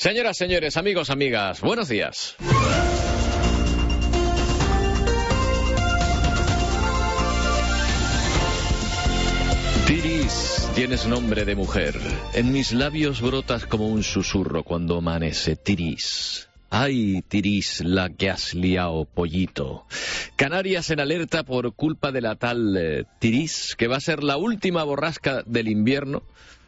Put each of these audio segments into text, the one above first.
Señoras, señores, amigos, amigas, buenos días. Tiris, tienes nombre de mujer. En mis labios brotas como un susurro cuando amanece. Tiris. Ay, Tiris, la que has liado, pollito. Canarias en alerta por culpa de la tal Tiris, que va a ser la última borrasca del invierno.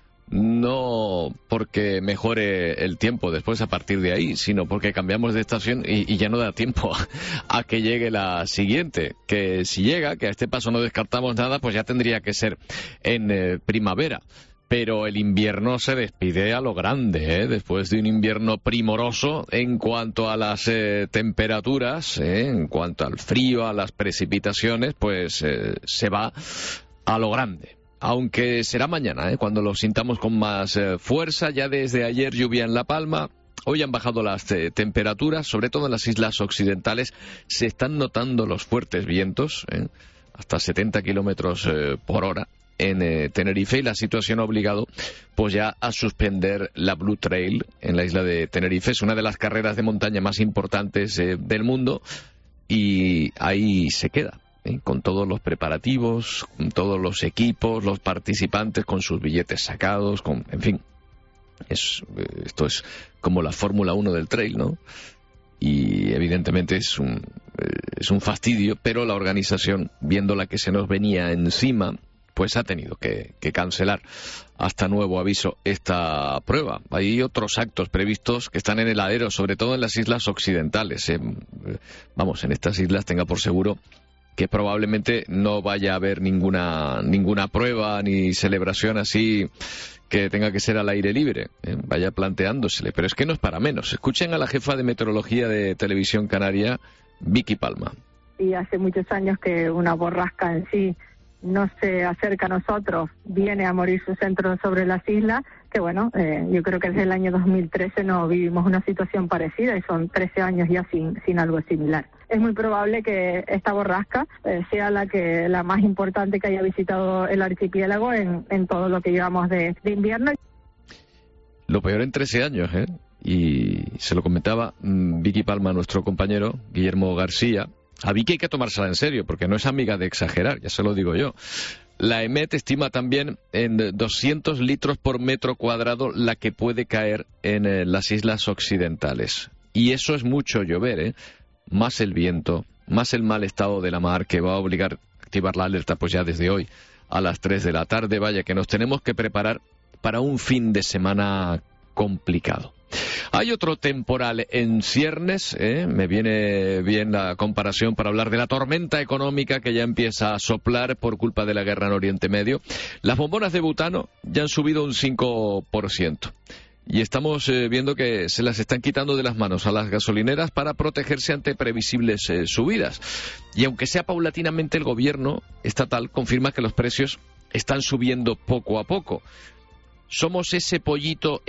No porque mejore el tiempo después a partir de ahí, sino porque cambiamos de estación y ya no da tiempo a que llegue la siguiente. Que si llega, que a este paso no descartamos nada, pues ya tendría que ser en primavera. Pero el invierno se despide a lo grande, después de un invierno primoroso en cuanto a las temperaturas, en cuanto al frío, a las precipitaciones, pues se va a lo grande. Aunque será mañana, cuando lo sintamos con más fuerza. Ya desde ayer lluvia en La Palma. Hoy han bajado las temperaturas, sobre todo en las islas occidentales. Se están notando los fuertes vientos, hasta 70 kilómetros por hora en Tenerife, y la situación ha obligado pues ya a suspender la Blue Trail en la isla de Tenerife. Es una de las carreras de montaña más importantes del mundo y ahí se queda. Con todos los preparativos, con todos los equipos, los participantes con sus billetes sacados, en fin, esto es como la Fórmula 1 del trail, ¿no? Y evidentemente es un fastidio, pero la organización, viendo la que se nos venía encima, pues ha tenido que cancelar hasta nuevo aviso esta prueba. Hay otros actos previstos que están en el alero, sobre todo en las islas occidentales. Vamos, en estas islas tenga por seguro que probablemente no vaya a haber ninguna prueba ni celebración así que tenga que ser al aire libre. Vaya planteándosele, pero es que no es para menos. Escuchen a la jefa de meteorología de Televisión Canaria, Vicky Palma. Y hace muchos años que una borrasca en sí no se acerca a nosotros, viene a morir su centro sobre las islas, que bueno, yo creo que desde el año 2013 no vivimos una situación parecida y son 13 años ya sin algo similar. Es muy probable que esta borrasca sea la más importante que haya visitado el archipiélago en todo lo que llevamos de invierno. Lo peor en 13 años, y se lo comentaba Vicky Palma, nuestro compañero Guillermo García. A Vicky hay que tomársela en serio, porque no es amiga de exagerar, ya se lo digo yo. La EMET estima también en 200 litros por metro cuadrado la que puede caer en las islas occidentales. Y eso es mucho llover, más el viento, más el mal estado de la mar, que va a obligar a activar la alerta pues ya desde hoy a las 3 de la tarde. Vaya que nos tenemos que preparar para un fin de semana complicado. Hay otro temporal en ciernes, me viene bien la comparación para hablar de la tormenta económica que ya empieza a soplar por culpa de la guerra en Oriente Medio. Las bombonas de butano ya han subido un 5%. Y estamos viendo que se las están quitando de las manos a las gasolineras para protegerse ante previsibles subidas. Y aunque sea paulatinamente, el gobierno estatal confirma que los precios están subiendo poco a poco. Somos ese pollito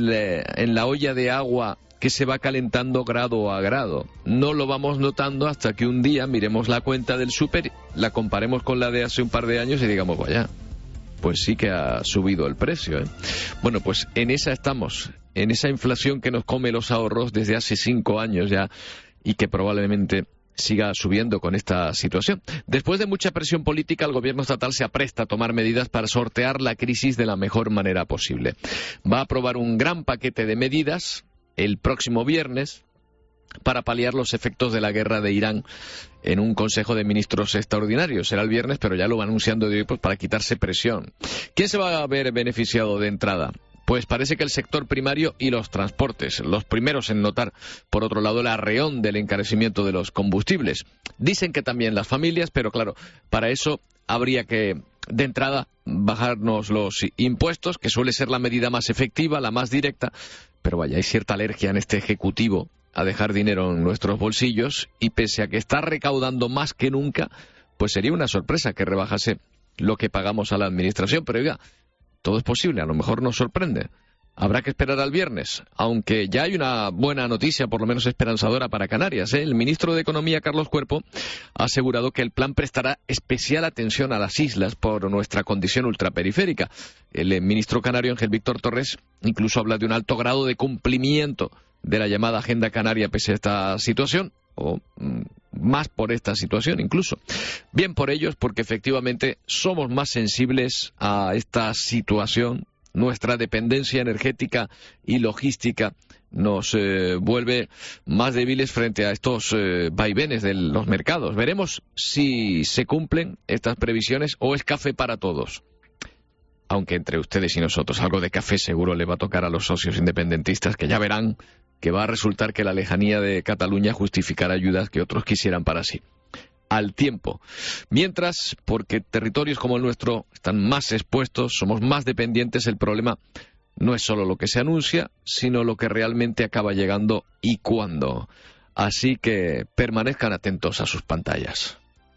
en la olla de agua que se va calentando grado a grado. No lo vamos notando hasta que un día miremos la cuenta del súper, la comparemos con la de hace un par de años y digamos, vaya, pues sí que ha subido el precio. Bueno, pues en esa estamos, en esa inflación que nos come los ahorros desde hace 5 años ya y que probablemente siga subiendo con esta situación. Después de mucha presión política, el gobierno estatal se apresta a tomar medidas para sortear la crisis de la mejor manera posible. Va a aprobar un gran paquete de medidas el próximo viernes para paliar los efectos de la guerra de Irán en un Consejo de Ministros extraordinario. Será el viernes, pero ya lo va anunciando de hoy pues, para quitarse presión. ¿Quién se va a ver beneficiado de entrada? Pues parece que el sector primario y los transportes, los primeros en notar, por otro lado, el arreón del encarecimiento de los combustibles. Dicen que también las familias, pero claro, para eso habría que, de entrada, bajarnos los impuestos, que suele ser la medida más efectiva, la más directa, pero vaya, hay cierta alergia en este Ejecutivo a dejar dinero en nuestros bolsillos, y pese a que está recaudando más que nunca, pues sería una sorpresa que rebajase lo que pagamos a la Administración, pero oiga, todo es posible, a lo mejor nos sorprende. Habrá que esperar al viernes, aunque ya hay una buena noticia, por lo menos esperanzadora para Canarias, ¿eh? El ministro de Economía, Carlos Cuerpo, ha asegurado que el plan prestará especial atención a las islas por nuestra condición ultraperiférica. El ministro canario, Ángel Víctor Torres, incluso habla de un alto grado de cumplimiento de la llamada Agenda Canaria pese a esta situación, o más por esta situación incluso. Bien por ellos, porque efectivamente somos más sensibles a esta situación. Nuestra dependencia energética y logística nos vuelve más débiles frente a estos vaivenes de los mercados. Veremos si se cumplen estas previsiones o es café para todos. Aunque entre ustedes y nosotros algo de café seguro le va a tocar a los socios independentistas, que ya verán que va a resultar que la lejanía de Cataluña justificará ayudas que otros quisieran para sí. Al tiempo. Mientras, porque territorios como el nuestro están más expuestos, somos más dependientes, el problema no es solo lo que se anuncia, sino lo que realmente acaba llegando y cuándo. Así que permanezcan atentos a sus pantallas.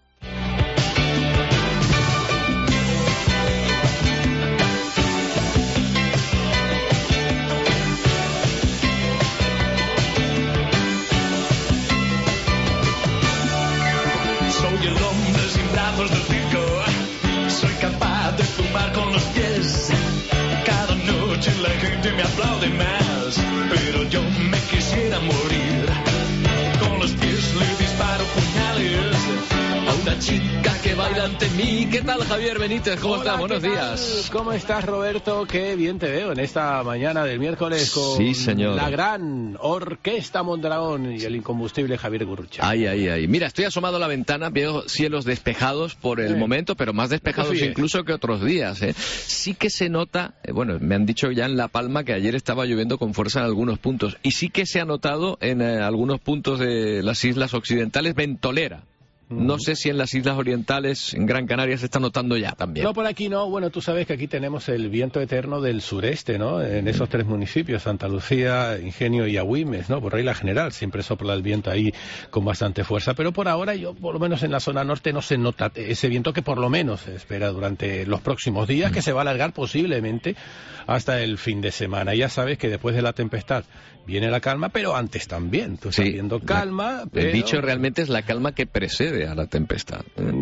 Me aplaude más, pero yo me quisiera morir. Con los pies le disparo puñales a una chica que baila ante mí. ¿Qué tal, Javier Benítez? ¿Cómo estás? Buenos ¿qué días. tal? ¿Cómo estás, Roberto? Qué bien te veo en esta mañana del miércoles con sí, señor. La gran Orquesta Mondragón y el incombustible Javier Gurrucha. Ay. Mira, estoy asomado a la ventana, veo cielos despejados por el momento, pero más despejados incluso que otros días. Sí que se nota, bueno, me han dicho ya en La Palma que ayer estaba lloviendo con fuerza en algunos puntos, y sí que se ha notado en algunos puntos de las islas occidentales ventolera. No sé si en las islas orientales, en Gran Canaria, se está notando ya también. No, por aquí no. Bueno, tú sabes que aquí tenemos el viento eterno del sureste, ¿no? En esos tres municipios, Santa Lucía, Ingenio y Agüimes, ¿no? Por regla general siempre sopla el viento ahí con bastante fuerza. Pero por ahora, por lo menos en la zona norte, no se nota ese viento que por lo menos se espera durante los próximos días, que se va a alargar posiblemente hasta el fin de semana. Ya sabes que después de la tempestad viene la calma, pero antes también. Tú estás viendo calma, pero... El dicho realmente es la calma que precede a la tempestad.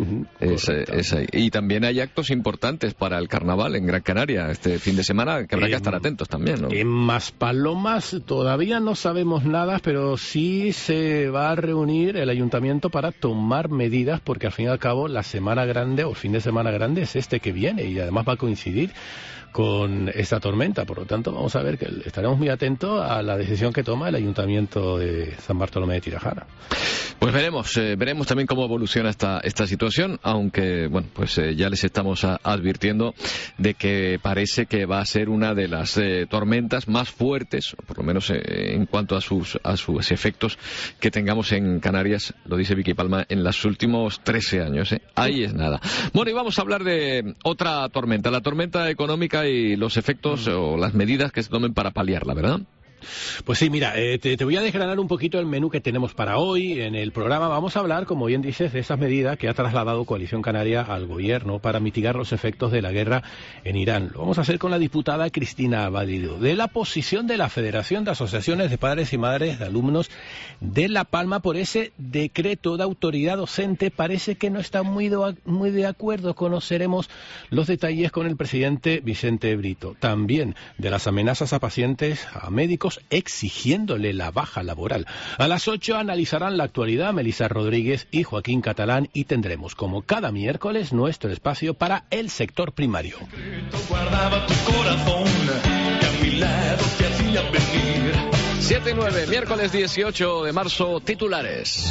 Es ahí. Y también hay actos importantes para el carnaval en Gran Canaria este fin de semana, que habrá que estar atentos también, ¿no? En Maspalomas todavía no sabemos nada, pero sí se va a reunir el ayuntamiento para tomar medidas, porque al fin y al cabo la semana grande o fin de semana grande es este que viene, y además va a coincidir con esta tormenta. Por lo tanto, vamos a ver que estaremos muy atentos a la decisión que toma el Ayuntamiento de San Bartolomé de Tirajana. Pues veremos también cómo evoluciona esta situación, aunque bueno, pues ya les estamos advirtiendo de que parece que va a ser una de las tormentas más fuertes, por lo menos en cuanto a sus efectos que tengamos en Canarias, lo dice Vicky Palma, en los últimos 13 años. Ahí es nada. Bueno, y vamos a hablar de otra tormenta, la tormenta económica y los efectos o las medidas que se tomen para paliarla, ¿verdad? Pues sí, mira, te voy a desgranar un poquito el menú que tenemos para hoy. En el programa vamos a hablar, como bien dices, de esas medidas que ha trasladado Coalición Canaria al gobierno para mitigar los efectos de la guerra en Irán. Lo vamos a hacer con la diputada Cristina Abadido, de la posición de la Federación de Asociaciones de Padres y Madres de Alumnos de La Palma por ese decreto de autoridad docente. Parece que no está muy de acuerdo. Conoceremos los detalles con el presidente Vicente Brito. También de las amenazas a pacientes, a médicos, exigiéndole la baja laboral. A las 8 analizarán la actualidad Melissa Rodríguez y Joaquín Catalán, y tendremos, como cada miércoles, nuestro espacio para el sector primario. Guardaba tu corazón, que a mi lado te hacía venir. 7-9, miércoles 18 de marzo, titulares.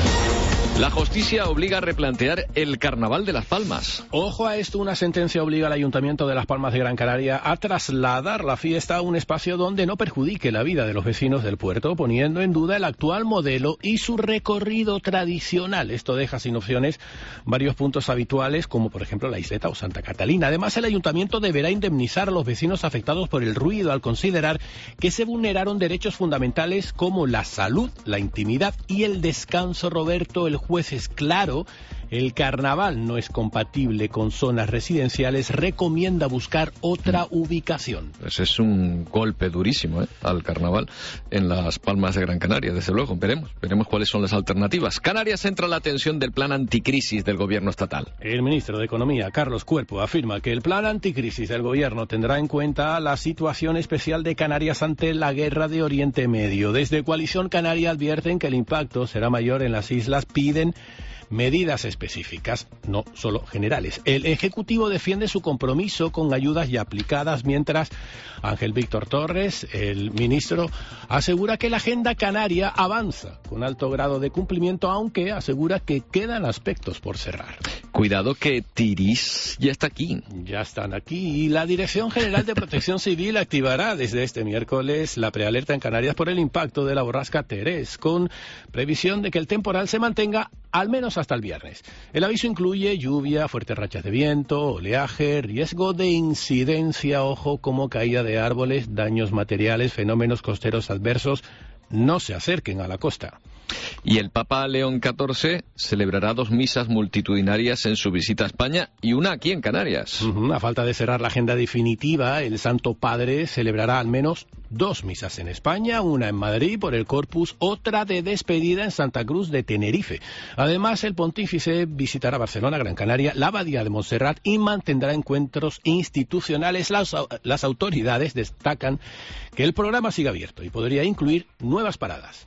La justicia obliga a replantear el Carnaval de Las Palmas. Ojo a esto, una sentencia obliga al Ayuntamiento de Las Palmas de Gran Canaria a trasladar la fiesta a un espacio donde no perjudique la vida de los vecinos del puerto, poniendo en duda el actual modelo y su recorrido tradicional. Esto deja sin opciones varios puntos habituales, como por ejemplo la Isleta o Santa Catalina. Además, el Ayuntamiento deberá indemnizar a los vecinos afectados por el ruido, al considerar que se vulneraron derechos fundamentales como la salud, la intimidad y el descanso. Roberto, el juez es claro el carnaval no es compatible con zonas residenciales, recomienda buscar otra ubicación. Pues es un golpe durísimo al carnaval en las Palmas de Gran Canaria, desde luego. Veremos cuáles son las alternativas. Canarias centra la atención del plan anticrisis del gobierno estatal. El ministro de Economía, Carlos Cuerpo, afirma que el plan anticrisis del gobierno tendrá en cuenta la situación especial de Canarias ante la guerra de Oriente Medio. Desde Coalición Canaria advierten que el impacto será mayor en las islas, piden medidas específicas, no solo generales. El Ejecutivo defiende su compromiso con ayudas ya aplicadas, mientras Ángel Víctor Torres, el ministro, asegura que la agenda canaria avanza con alto grado de cumplimiento, aunque asegura que quedan aspectos por cerrar. Cuidado que Tirís ya está aquí. Ya están aquí y la Dirección General de Protección Civil activará desde este miércoles la prealerta en Canarias por el impacto de la borrasca Terés, con previsión de que el temporal se mantenga al menos hasta el viernes. El aviso incluye lluvia, fuertes rachas de viento, oleaje, riesgo de incidencia, ojo, como caída de árboles, daños materiales, fenómenos costeros adversos. No se acerquen a la costa. Y el Papa León XIV celebrará 2 misas multitudinarias en su visita a España y una aquí en Canarias. A falta de cerrar la agenda definitiva, el Santo Padre celebrará al menos 2 misas en España, una en Madrid por el Corpus, otra de despedida en Santa Cruz de Tenerife. Además, el pontífice visitará Barcelona, Gran Canaria, la Abadía de Montserrat y mantendrá encuentros institucionales. Las autoridades destacan que el programa sigue abierto y podría incluir nuevas paradas.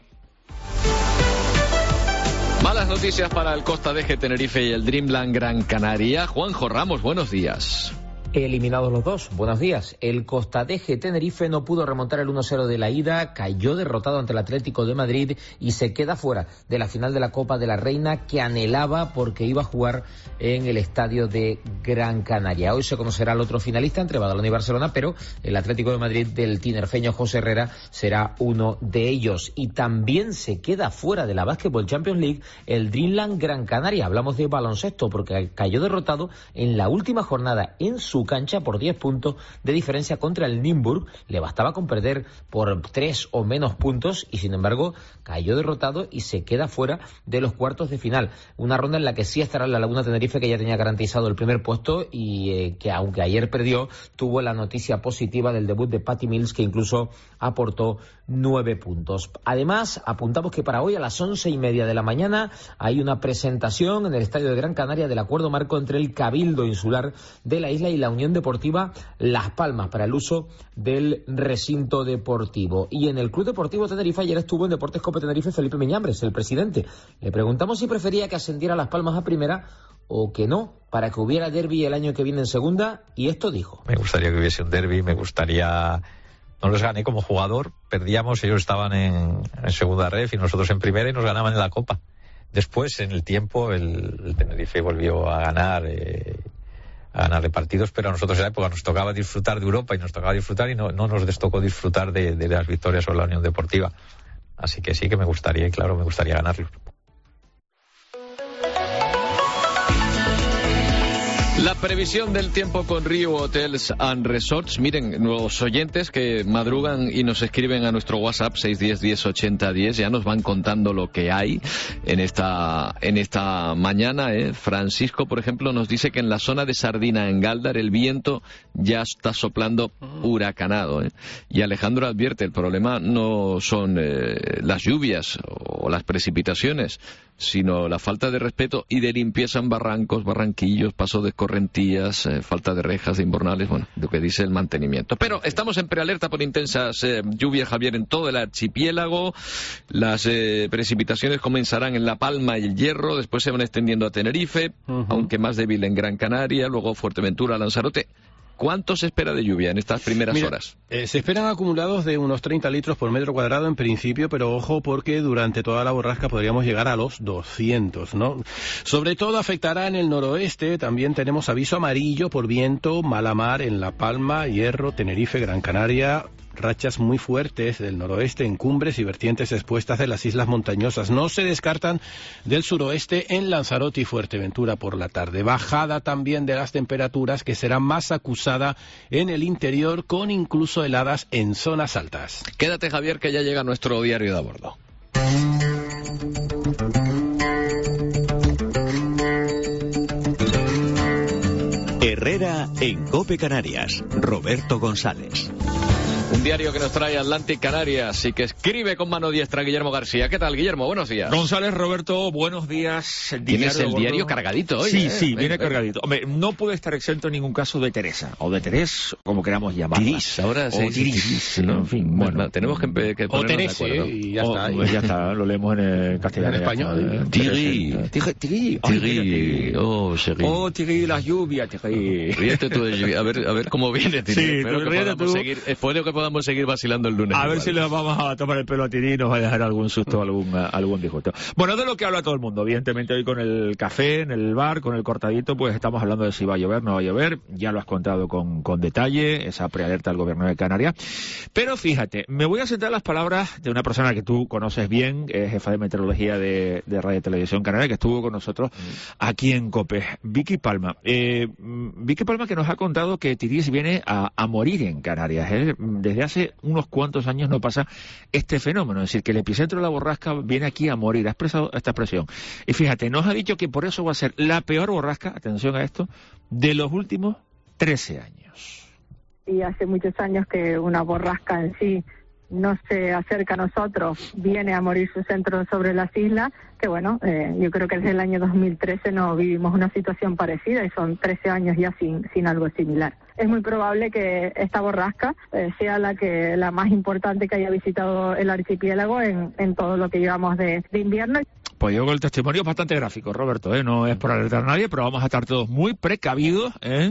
Malas noticias para el Costa Deje Tenerife y el Dreamland Gran Canaria. Juanjo Ramos, buenos días. Eliminados los dos, buenos días. El Costa Deje Tenerife no pudo remontar el 1-0 de la ida, cayó derrotado ante el Atlético de Madrid y se queda fuera de la final de la Copa de la Reina que anhelaba porque iba a jugar en el estadio de Gran Canaria. Hoy se conocerá el otro finalista entre Badalona y Barcelona, pero el Atlético de Madrid del tinerfeño José Herrera será uno de ellos. Y también se queda fuera de la Basketball Champions League el Dreamland Gran Canaria. Hablamos de baloncesto porque cayó derrotado en la última jornada en su cancha por 10 puntos de diferencia contra el Nymburk. Le bastaba con perder por 3 o menos puntos y sin embargo cayó derrotado y se queda fuera de los cuartos de final. Una ronda en la que sí estará la Laguna Tenerife, que ya tenía garantizado el primer puesto y que aunque ayer perdió, tuvo la noticia positiva del debut de Patty Mills, que incluso aportó 9 puntos. Además, apuntamos que para hoy a las 11:30 de la mañana hay una presentación en el Estadio de Gran Canaria del acuerdo marco entre el Cabildo Insular de la isla y la Unión Deportiva Las Palmas para el uso del recinto deportivo. Y en el Club Deportivo Tenerife ayer estuvo en Deportes Cope Tenerife Felipe Miñambres, el presidente. Le preguntamos si prefería que ascendiera Las Palmas a primera o que no, para que hubiera derbi el año que viene en segunda, y esto dijo. Me gustaría que hubiese un derbi, me gustaría... No los gané como jugador, perdíamos, ellos estaban en segunda ref y nosotros en primera y nos ganaban en la Copa. Después, en el tiempo, el Tenerife volvió a ganarle partidos, pero a nosotros en la época nos tocaba disfrutar de Europa y nos tocaba disfrutar y no nos tocó disfrutar de las victorias sobre la Unión Deportiva. Así que sí que me gustaría, y claro, me gustaría ganarlo. La previsión del tiempo con Rio Hotels and Resorts. Miren, los oyentes que madrugan y nos escriben a nuestro WhatsApp 610 10 80 10 ya nos van contando lo que hay en esta mañana. Francisco, por ejemplo, nos dice que en la zona de Sardina, en Gáldar, el viento ya está soplando huracanado. Y Alejandro advierte, el problema no son las lluvias o las precipitaciones, sino la falta de respeto y de limpieza en barrancos, barranquillos, paso de escorrentías, falta de rejas, de invernales, bueno, lo que dice el mantenimiento. Pero estamos en prealerta por intensas lluvias, Javier, en todo el archipiélago. Las precipitaciones comenzarán en La Palma y el Hierro, después se van extendiendo a Tenerife, aunque más débil en Gran Canaria, luego Fuerteventura, Lanzarote. ¿Cuánto se espera de lluvia en estas primeras horas? Se esperan acumulados de unos 30 litros por metro cuadrado en principio, pero ojo porque durante toda la borrasca podríamos llegar a los 200, ¿no? Sobre todo afectará en el noroeste, también tenemos aviso amarillo por viento, mala mar en La Palma, Hierro, Tenerife, Gran Canaria, rachas muy fuertes del noroeste en cumbres y vertientes expuestas de las islas montañosas. No se descartan del suroeste en Lanzarote y Fuerteventura por la tarde. Bajada también de las temperaturas, que será más acusada en el interior, con incluso heladas en zonas altas. Quédate, Javier, que ya llega nuestro diario de a bordo. Canaria en COPE Canarias. Roberto González. Un diario que nos trae Atlantic Canarias y que escribe con mano diestra Guillermo García. ¿Qué tal, Guillermo? Buenos días. González, Roberto, buenos días. Tienes el diario cargadito hoy. Sí, viene cargadito. Hombre, no puede estar exento en ningún caso de Teresa, o de Terés, como queramos llamarla. Tiris, ahora sí. Tiris, ¿no? En fin, bueno, tenemos que ponernos o Teresa, de acuerdo. Y ya está. Ya está, lo leemos en castellano. En español. Tiri. Oh, Sherry. Oh, Tiri, la lluvia, Tiri. Ríete tú de lluvia. A ver cómo viene, Tiri. Sí, espero que podamos seguir vacilando el lunes. A ver si le vamos a tomar el pelo a Tiri y nos va a dejar algún susto, algún disgusto. Bueno, de lo que habla todo el mundo, evidentemente hoy con el café en el bar, con el cortadito, pues estamos hablando de si va a llover, no va a llover. Ya lo has contado con detalle, esa prealerta del gobierno de Canarias. Pero fíjate, me voy a sentar las palabras de una persona que tú conoces bien, es jefa de meteorología de Radio y Televisión Canaria, que estuvo con nosotros aquí en COPE, Vicky Palma. Vicky Palma, que nos ha contado que Tiris viene a morir en Canarias. Desde hace unos cuantos años no pasa este fenómeno, es decir, que el epicentro de la borrasca viene aquí a morir. Ha expresado esta expresión. Y fíjate, nos ha dicho que por eso va a ser la peor borrasca, atención a esto, de los últimos 13 años. Y hace muchos años que una borrasca en sí no se acerca a nosotros, viene a morir su centro sobre las islas, que bueno, yo creo que desde el año 2013 no vivimos una situación parecida y son 13 años ya sin algo similar. Es muy probable que esta borrasca sea la más importante que haya visitado el archipiélago en todo lo que llevamos de invierno. Pues yo el testimonio es bastante gráfico, Roberto, no es por alertar a nadie, pero vamos a estar todos muy precavidos,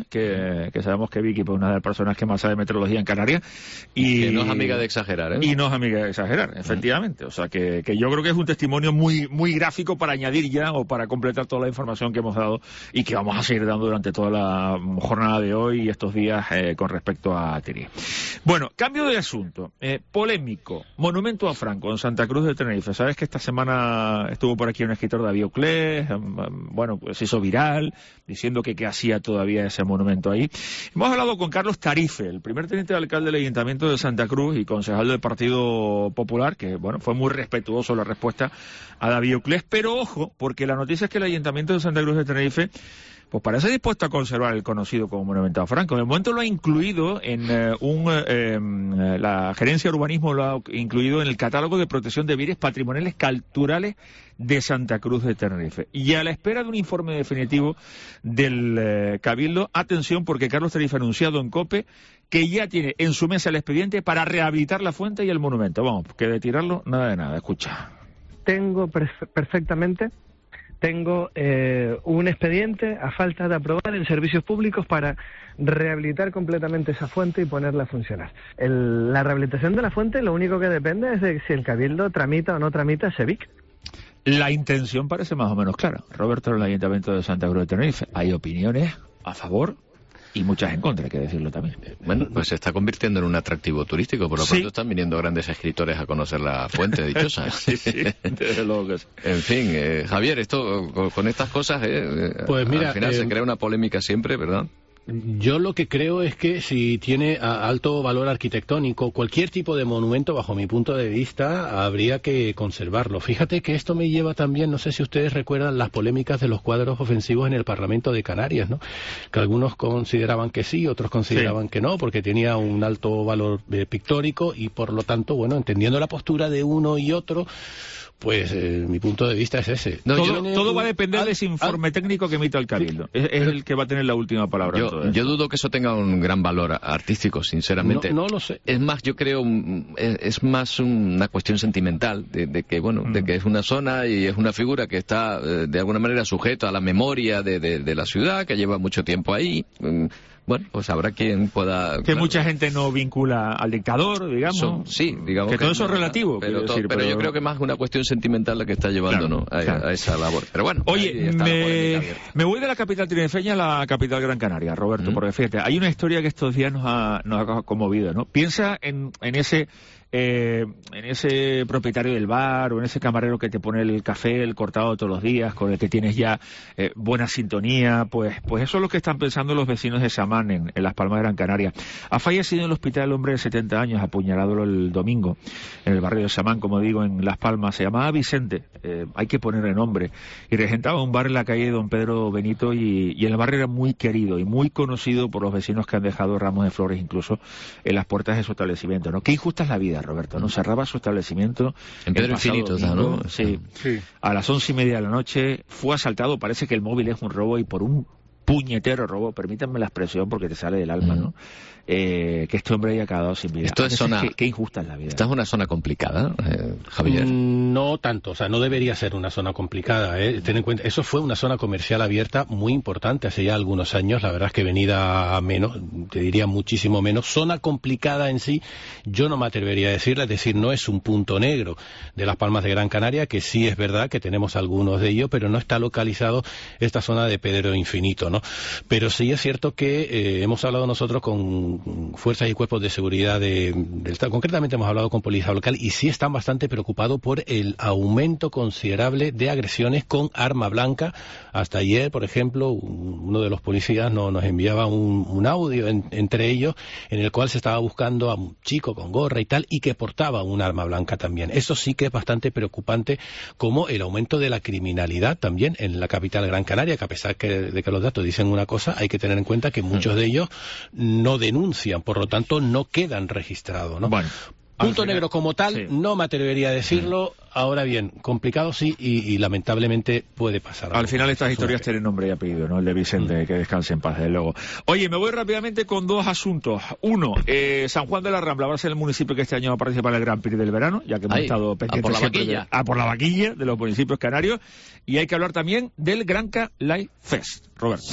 que sabemos que Vicky es una de las personas que más sabe meteorología en Canarias. Y que no es amiga de exagerar, Y no es amiga de exagerar, efectivamente. O sea, que yo creo que es un testimonio muy, muy gráfico para añadir ya o para completar toda la información que hemos dado y que vamos a seguir dando durante toda la jornada de hoy y estos días con respecto a Tiri. Bueno, cambio de asunto. Polémico. Monumento a Franco en Santa Cruz de Tenerife. Sabes que esta semana estuvo por aquí un escritor, David Oclés, bueno, pues se hizo viral, diciendo que qué hacía todavía ese monumento ahí. Hemos hablado con Carlos Tarife, el primer teniente de alcalde del Ayuntamiento de Santa Cruz y concejal del Partido Popular, que bueno, fue muy respetuoso la respuesta a David Oclés, pero ojo, porque la noticia es que el Ayuntamiento de Santa Cruz de Tenerife pues parece dispuesto a conservar el conocido como Monumento a Franco. En el momento lo ha incluido en la Gerencia de Urbanismo lo ha incluido en el catálogo de protección de bienes patrimoniales culturales de Santa Cruz de Tenerife. Y a la espera de un informe definitivo del Cabildo, atención, porque Carlos Tarife ha anunciado en COPE que ya tiene en su mesa el expediente para rehabilitar la fuente y el monumento. Vamos, que de tirarlo, nada de nada. Escucha. Tengo perfectamente... Tengo un expediente a falta de aprobar en servicios públicos para rehabilitar completamente esa fuente y ponerla a funcionar. La rehabilitación de la fuente lo único que depende es de si el Cabildo tramita o no tramita ese BIC. La intención parece más o menos clara. Roberto, en el Ayuntamiento de Santa Cruz de Tenerife hay opiniones a favor y muchas en contra, hay que decirlo también. Bueno, pues se está convirtiendo en un atractivo turístico, por lo tanto están viniendo grandes escritores a conocer la fuente dichosa. Sí, desde luego que sí. En fin, Javier, esto con estas cosas, pues mira, al final se crea una polémica siempre, ¿verdad? Yo lo que creo es que si tiene alto valor arquitectónico, cualquier tipo de monumento, bajo mi punto de vista, habría que conservarlo. Fíjate que esto me lleva también, no sé si ustedes recuerdan las polémicas de los cuadros ofensivos en el Parlamento de Canarias, ¿no? Que algunos consideraban que sí, otros consideraban que no, porque tenía un alto valor pictórico y por lo tanto, bueno, entendiendo la postura de uno y otro, pues mi punto de vista es ese. No, todo va a depender de ese informe técnico que emita el Cabildo. Es el que va a tener la última palabra. Yo dudo que eso tenga un gran valor artístico, sinceramente. No lo sé. Es más, yo creo, es más una cuestión sentimental de que, bueno, de que es una zona y es una figura que está de alguna manera sujeta a la memoria de la ciudad, que lleva mucho tiempo ahí. Bueno, pues habrá quien pueda... Que mucha gente no vincula al dictador, digamos. Sí, digamos que todo eso es relativo. Pero yo creo que más una cuestión sentimental la que está llevando, ¿no? A esa labor. Pero bueno, oye, me voy de la capital tinerfeña a la capital Gran Canaria, Roberto, porque fíjate, hay una historia que estos días nos ha conmovido, ¿no? Piensa en ese en ese propietario del bar o en ese camarero que te pone el café, el cortado todos los días, con el que tienes ya buena sintonía, pues eso es lo que están pensando los vecinos de Samán en Las Palmas de Gran Canaria. Ha fallecido en el hospital el hombre de 70 años, apuñalado el domingo en el barrio de Samán, como digo, en Las Palmas. Se llamaba Vicente, hay que ponerle nombre, y regentaba un bar en la calle Don Pedro Benito, y en el barrio era muy querido y muy conocido por los vecinos que han dejado ramos de flores incluso en las puertas de su establecimiento, ¿no? Qué injusta es la vida, Roberto, ¿no? Cerraba su establecimiento en Pedro Infinito, domingo, ¿no? Sí. A las 11:30 de la noche fue asaltado, parece que el móvil es un robo, y por un puñetero robo, permítanme la expresión porque te sale del alma, ¿no? Que este hombre haya quedado sin vida. Esto es zona... Qué injusta es la vida. ¿Esta es una zona complicada, Javier? No tanto, o sea, no debería ser una zona complicada, ¿eh? Ten en cuenta, eso fue una zona comercial abierta muy importante hace ya algunos años, la verdad es que venida a menos, te diría muchísimo menos. Zona complicada en sí, yo no me atrevería a decirla, es decir, no es un punto negro de Las Palmas de Gran Canaria, que sí es verdad que tenemos algunos de ellos, pero no está localizado esta zona de Pedro Infinito, ¿no? Pero sí es cierto que hemos hablado nosotros con fuerzas y cuerpos de seguridad del Estado, concretamente hemos hablado con policía local, y sí están bastante preocupados por el aumento considerable de agresiones con arma blanca. Hasta ayer, por ejemplo, uno de los policías nos enviaba un audio entre ellos en el cual se estaba buscando a un chico con gorra y tal, y que portaba un arma blanca también. Eso sí que es bastante preocupante, como el aumento de la criminalidad también en la capital Gran Canaria, que a pesar de que los datos dicen una cosa, hay que tener en cuenta que muchos de ellos no denuncian, por lo tanto no quedan registrados, ¿no? Bueno, punto negro como tal, sí. No me atrevería a decirlo. Ahora bien, complicado sí, y lamentablemente puede pasar. Al final estas historias tienen nombre y apellido, ¿no? El de Vicente, que descanse en paz, desde luego. Oye, me voy rápidamente con dos asuntos. Uno, San Juan de la Rambla va a ser el municipio que este año va a participar en el Gran Prix del verano, ya que hemos estado pendientes por la vaquilla. Por la vaquilla de los municipios canarios. Y hay que hablar también del Granca Live Fest. Roberto.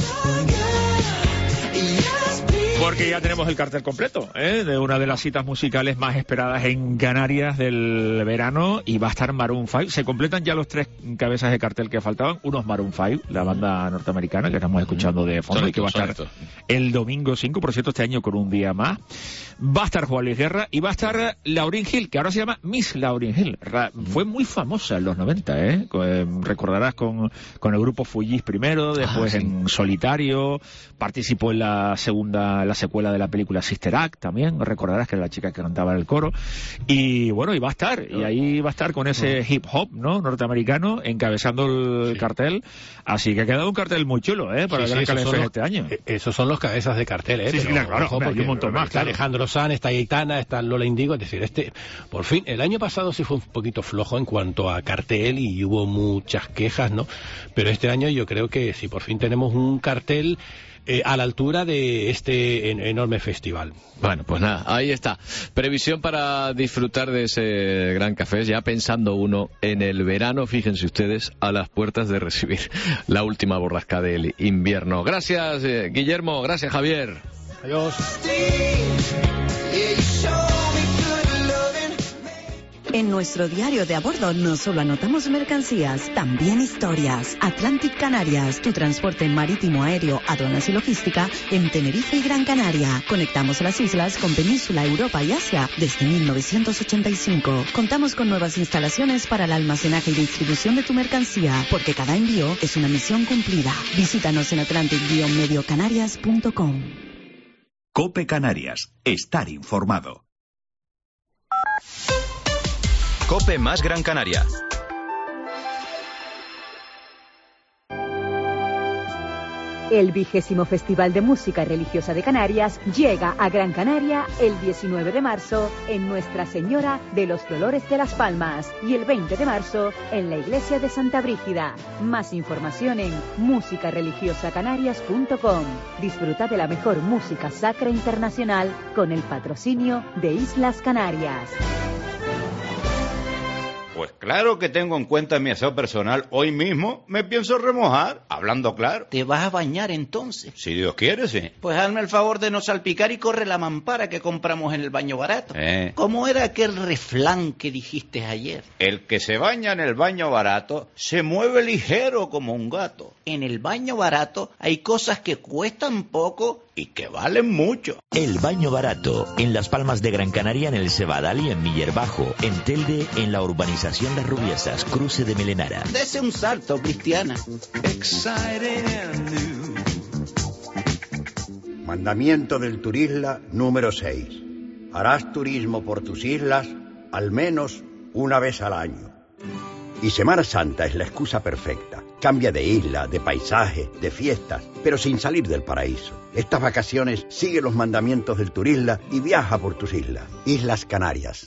Porque ya tenemos el cartel completo, de una de las citas musicales más esperadas en Canarias del verano, y va a estar Maroon 5. Se completan ya los 3 cabezas de cartel que faltaban. Uno es Maroon 5, la banda norteamericana que estamos escuchando de fondo, y que va a estar el domingo 5, por cierto, este año con un día más. Va a estar Juan Luis Guerra y va a estar Lauryn Hill, que ahora se llama Miss Lauryn Hill. Fue muy famosa en los 90, recordarás con el grupo Fujis primero, después en solitario, participó en la secuela de la película Sister Act también, recordarás que era la chica que cantaba en el coro, y bueno, y va a estar, y ahí va a estar con ese hip hop, ¿no?, norteamericano, encabezando el cartel, así que ha quedado un cartel muy chulo, para el Gran Canaria este año. Esos son los cabezas de cartel, Sí, claro, ojo, hay un montón más, está Alejandro Sanz, está Aitana, está Lola Indigo, es decir, por fin, el año pasado sí fue un poquito flojo en cuanto a cartel y hubo muchas quejas, ¿no?, pero este año yo creo que sí, por fin tenemos un cartel a la altura de este enorme festival. Bueno, pues nada, ahí está. Previsión para disfrutar de ese gran café, ya pensando uno en el verano, fíjense ustedes, a las puertas de recibir la última borrasca del invierno. Gracias, Guillermo, gracias, Javier. Adiós. En nuestro diario de a bordo no solo anotamos mercancías, también historias. Atlantic Canarias, tu transporte marítimo, aéreo, aduanas y logística en Tenerife y Gran Canaria. Conectamos las islas con Península, Europa y Asia desde 1985. Contamos con nuevas instalaciones para el almacenaje y distribución de tu mercancía, porque cada envío es una misión cumplida. Visítanos en atlantic-mediocanarias.com. COPE Canarias. Estar informado. COPE más Gran Canaria. El 20º Festival de Música Religiosa de Canarias llega a Gran Canaria el 19 de marzo en Nuestra Señora de los Dolores de Las Palmas y el 20 de marzo en la Iglesia de Santa Brígida. Más información en musicareligiosacanarias.com. Disfruta de la mejor música sacra internacional con el patrocinio de Islas Canarias. Pues claro que tengo en cuenta mi aseo personal. Hoy mismo me pienso remojar, hablando claro. ¿Te vas a bañar entonces? Si Dios quiere, sí. Pues hazme el favor de no salpicar y corre la mampara que compramos en el baño barato. ¿Cómo era aquel refrán que dijiste ayer? El que se baña en el baño barato se mueve ligero como un gato. En el baño barato hay cosas que cuestan poco y que valen mucho. El baño barato, en Las Palmas de Gran Canaria, en el Cebadal y en Miller Bajo, en Telde, en la urbanización Las Rubiesas, cruce de Melenara. Dese un salto, Cristiana. Mandamiento del Turisla número 6. Harás turismo por tus islas al menos una vez al año. Y Semana Santa es la excusa perfecta. Cambia de isla, de paisaje, de fiestas, pero sin salir del paraíso. Estas vacaciones sigue los mandamientos del Turisla y viaja por tus islas. Islas Canarias.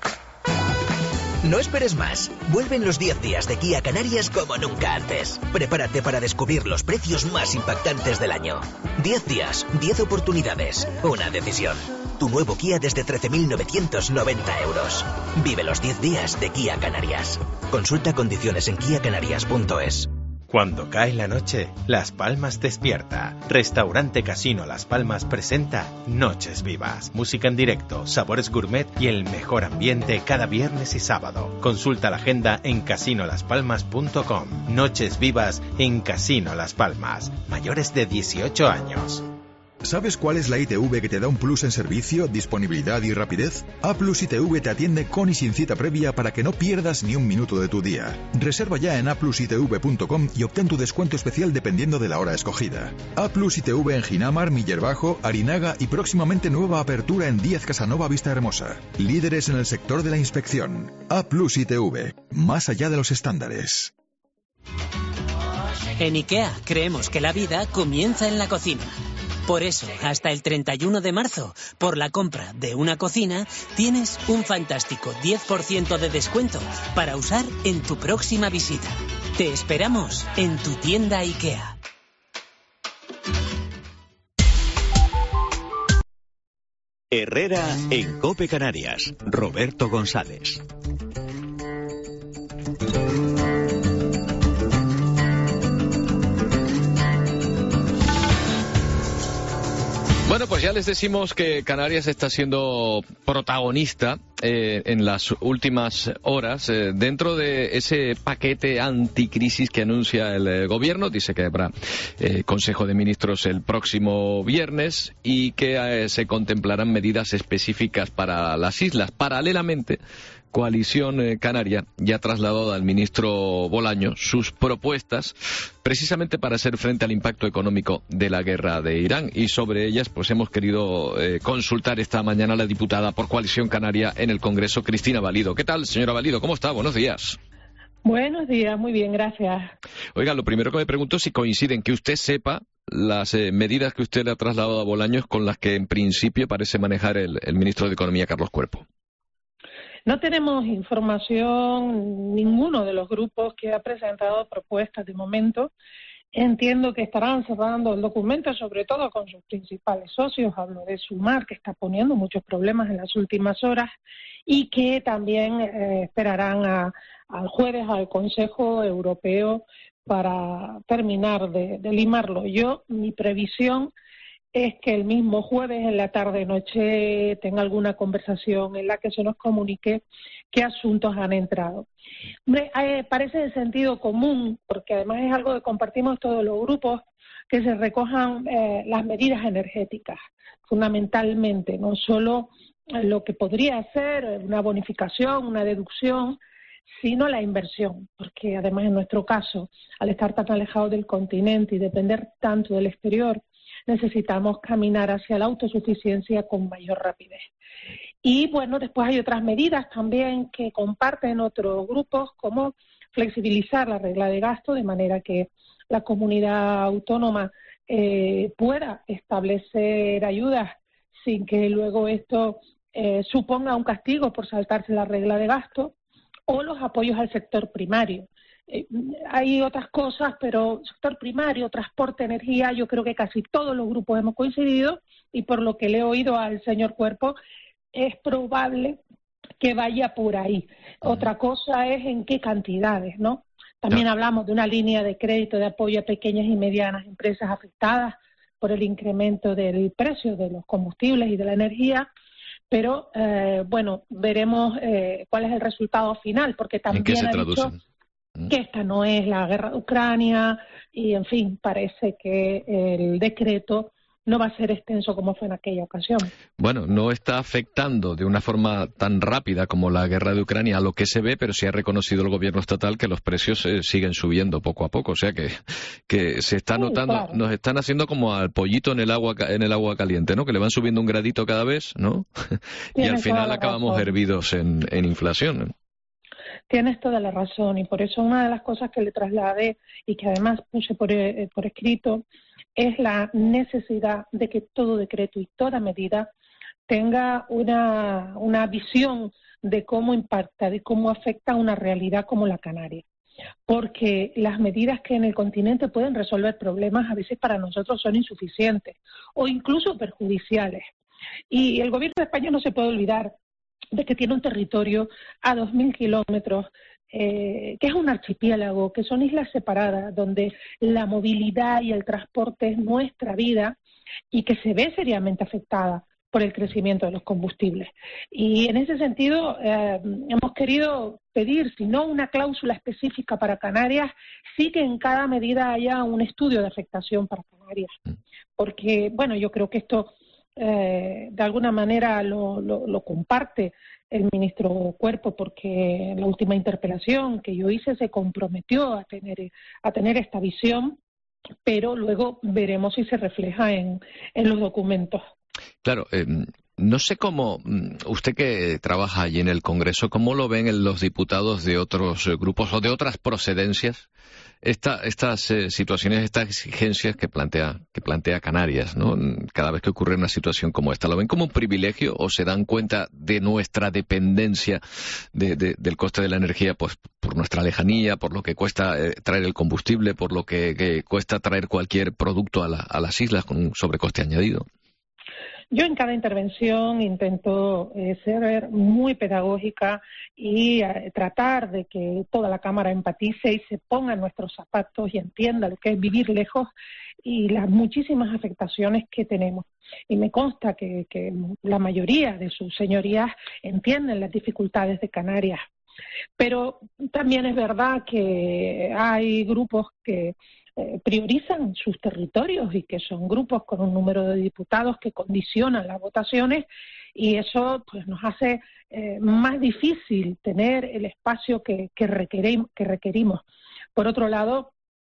No esperes más. Vuelven los 10 días de Kia Canarias como nunca antes. Prepárate para descubrir los precios más impactantes del año. 10 días, 10 oportunidades, una decisión. Tu nuevo Kia desde 13.990 euros. Vive los 10 días de Kia Canarias. Consulta condiciones en kiacanarias.es. Cuando cae la noche, Las Palmas despierta. Restaurante Casino Las Palmas presenta Noches Vivas. Música en directo, sabores gourmet y el mejor ambiente cada viernes y sábado. Consulta la agenda en casinolaspalmas.com. Noches Vivas en Casino Las Palmas. Mayores de 18 años. ¿Sabes cuál es la ITV que te da un plus en servicio, disponibilidad y rapidez? A Plus ITV te atiende con y sin cita previa para que no pierdas ni un minuto de tu día. Reserva ya en aplusitv.com y obtén tu descuento especial dependiendo de la hora escogida. A Plus ITV en Ginamar, Miller Bajo, Arinaga y próximamente nueva apertura en Díaz Casanova Vista Hermosa. Líderes en el sector de la inspección. A Plus ITV, más allá de los estándares. En IKEA creemos que la vida comienza en la cocina. Por eso, hasta el 31 de marzo, por la compra de una cocina, tienes un fantástico 10% de descuento para usar en tu próxima visita. Te esperamos en tu tienda IKEA. Herrera en COPE Canarias. Roberto González. Bueno, pues ya les decimos que Canarias está siendo protagonista en las últimas horas dentro de ese paquete anticrisis que anuncia el gobierno. Dice que habrá Consejo de Ministros el próximo viernes y que se contemplarán medidas específicas para las islas. Paralelamente, Coalición Canaria ya ha trasladado al ministro Bolaños sus propuestas precisamente para hacer frente al impacto económico de la guerra de Irán, y sobre ellas pues hemos querido consultar esta mañana a la diputada por Coalición Canaria en el Congreso, Cristina Valido. ¿Qué tal, señora Valido? ¿Cómo está? Buenos días. Buenos días, muy bien, gracias. Oiga, lo primero que me pregunto es si coinciden, que usted sepa las medidas que usted le ha trasladado a Bolaños con las que en principio parece manejar el ministro de Economía, Carlos Cuerpo. No tenemos información, ninguno de los grupos que ha presentado propuestas de momento. Entiendo que estarán cerrando el documento, sobre todo con sus principales socios. Hablo de Sumar, que está poniendo muchos problemas en las últimas horas, y que también esperarán al jueves al Consejo Europeo para terminar de limarlo. Mi previsión es que el mismo jueves en la tarde-noche tenga alguna conversación en la que se nos comunique qué asuntos han entrado. Parece de sentido común, porque además es algo que compartimos todos los grupos, que se recojan las medidas energéticas, fundamentalmente, no solo lo que podría ser una bonificación, una deducción, sino la inversión, porque además en nuestro caso, al estar tan alejados del continente y depender tanto del exterior, necesitamos caminar hacia la autosuficiencia con mayor rapidez. Y bueno, después hay otras medidas también que comparten otros grupos, como flexibilizar la regla de gasto de manera que la comunidad autónoma pueda establecer ayudas sin que luego esto suponga un castigo por saltarse la regla de gasto, o los apoyos al sector primario. Hay otras cosas, pero sector primario, transporte, energía, yo creo que casi todos los grupos hemos coincidido, y por lo que le he oído al señor Cuerpo, es probable que vaya por ahí. Otra cosa es en qué cantidades, ¿no? También hablamos de una línea de crédito de apoyo a pequeñas y medianas empresas afectadas por el incremento del precio de los combustibles y de la energía, pero bueno, veremos cuál es el resultado final, porque también ha dicho que esta no es la guerra de Ucrania y, en fin, parece que el decreto no va a ser extenso como fue en aquella ocasión. Bueno, no está afectando de una forma tan rápida como la guerra de Ucrania a lo que se ve, pero sí ha reconocido el gobierno estatal que los precios siguen subiendo poco a poco. O sea que se está notando, claro. Nos están haciendo como al pollito en el agua caliente, ¿no? Que le van subiendo un gradito cada vez, ¿no? Y al final acabamos hervidos en inflación, ¿no? Tienes toda la razón, y por eso una de las cosas que le trasladé y que además puse por escrito es la necesidad de que todo decreto y toda medida tenga una visión de cómo impacta, de cómo afecta a una realidad como la canaria. Porque las medidas que en el continente pueden resolver problemas a veces para nosotros son insuficientes o incluso perjudiciales. Y el gobierno español no se puede olvidar de que tiene un territorio a 2.000 kilómetros, que es un archipiélago, que son islas separadas, donde la movilidad y el transporte es nuestra vida y que se ve seriamente afectada por el crecimiento de los combustibles. Y en ese sentido hemos querido pedir, si no una cláusula específica para Canarias, sí que en cada medida haya un estudio de afectación para Canarias. Porque, bueno, yo creo que esto de alguna manera lo comparte el ministro Cuerpo, porque en la última interpelación que yo hice se comprometió a tener esta visión, pero luego veremos si se refleja en los documentos. Claro, no sé cómo, usted que trabaja allí en el Congreso, ¿cómo lo ven los diputados de otros grupos o de otras procedencias estas situaciones, estas exigencias que plantea Canarias, ¿no? Cada vez que ocurre una situación como esta? ¿Lo ven como un privilegio o se dan cuenta de nuestra dependencia del coste de la energía, pues por nuestra lejanía, por lo que cuesta traer el combustible, por lo que cuesta traer cualquier producto a las islas con un sobrecoste añadido? Yo en cada intervención intento ser muy pedagógica y tratar de que toda la Cámara empatice y se ponga en nuestros zapatos y entienda lo que es vivir lejos y las muchísimas afectaciones que tenemos. Y me consta que la mayoría de sus señorías entienden las dificultades de Canarias. Pero también es verdad que hay grupos que priorizan sus territorios y que son grupos con un número de diputados que condicionan las votaciones, y eso pues nos hace más difícil tener el espacio que requerimos. Por otro lado,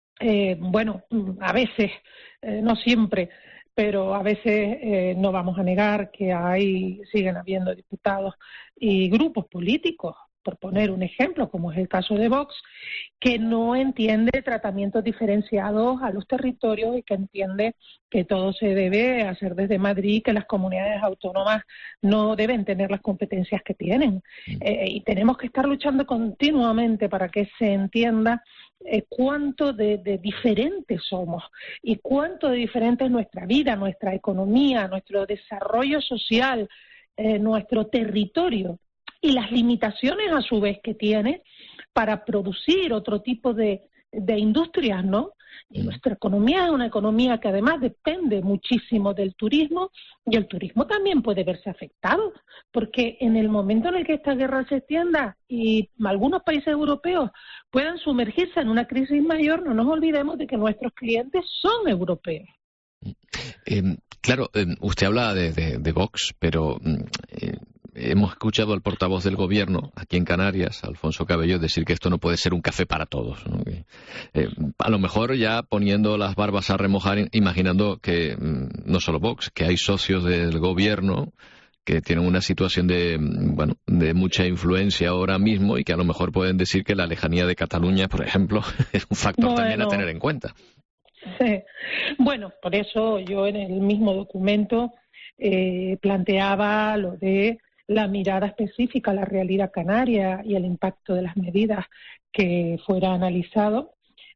bueno, a veces, no siempre, pero a veces no vamos a negar que siguen habiendo diputados y grupos políticos, por poner un ejemplo, como es el caso de Vox, que no entiende tratamientos diferenciados a los territorios y que entiende que todo se debe hacer desde Madrid, que las comunidades autónomas no deben tener las competencias que tienen. Y tenemos que estar luchando continuamente para que se entienda cuánto de diferentes somos y cuánto de diferente es nuestra vida, nuestra economía, nuestro desarrollo social, nuestro territorio, y las limitaciones a su vez que tiene para producir otro tipo de industrias, ¿no? Y nuestra economía es una economía que además depende muchísimo del turismo, y el turismo también puede verse afectado, porque en el momento en el que esta guerra se extienda y algunos países europeos puedan sumergirse en una crisis mayor, no nos olvidemos de que nuestros clientes son europeos. Claro, usted habla de Vox, pero hemos escuchado al portavoz del Gobierno aquí en Canarias, Alfonso Cabello, decir que esto no puede ser un café para todos, ¿no? A lo mejor ya poniendo las barbas a remojar, imaginando que no solo Vox, que hay socios del Gobierno que tienen una situación de mucha influencia ahora mismo y que a lo mejor pueden decir que la lejanía de Cataluña, por ejemplo, es un factor también a tener en cuenta. Sí. Bueno, por eso yo en el mismo documento planteaba lo de la mirada específica a la realidad canaria y el impacto de las medidas que fuera analizado,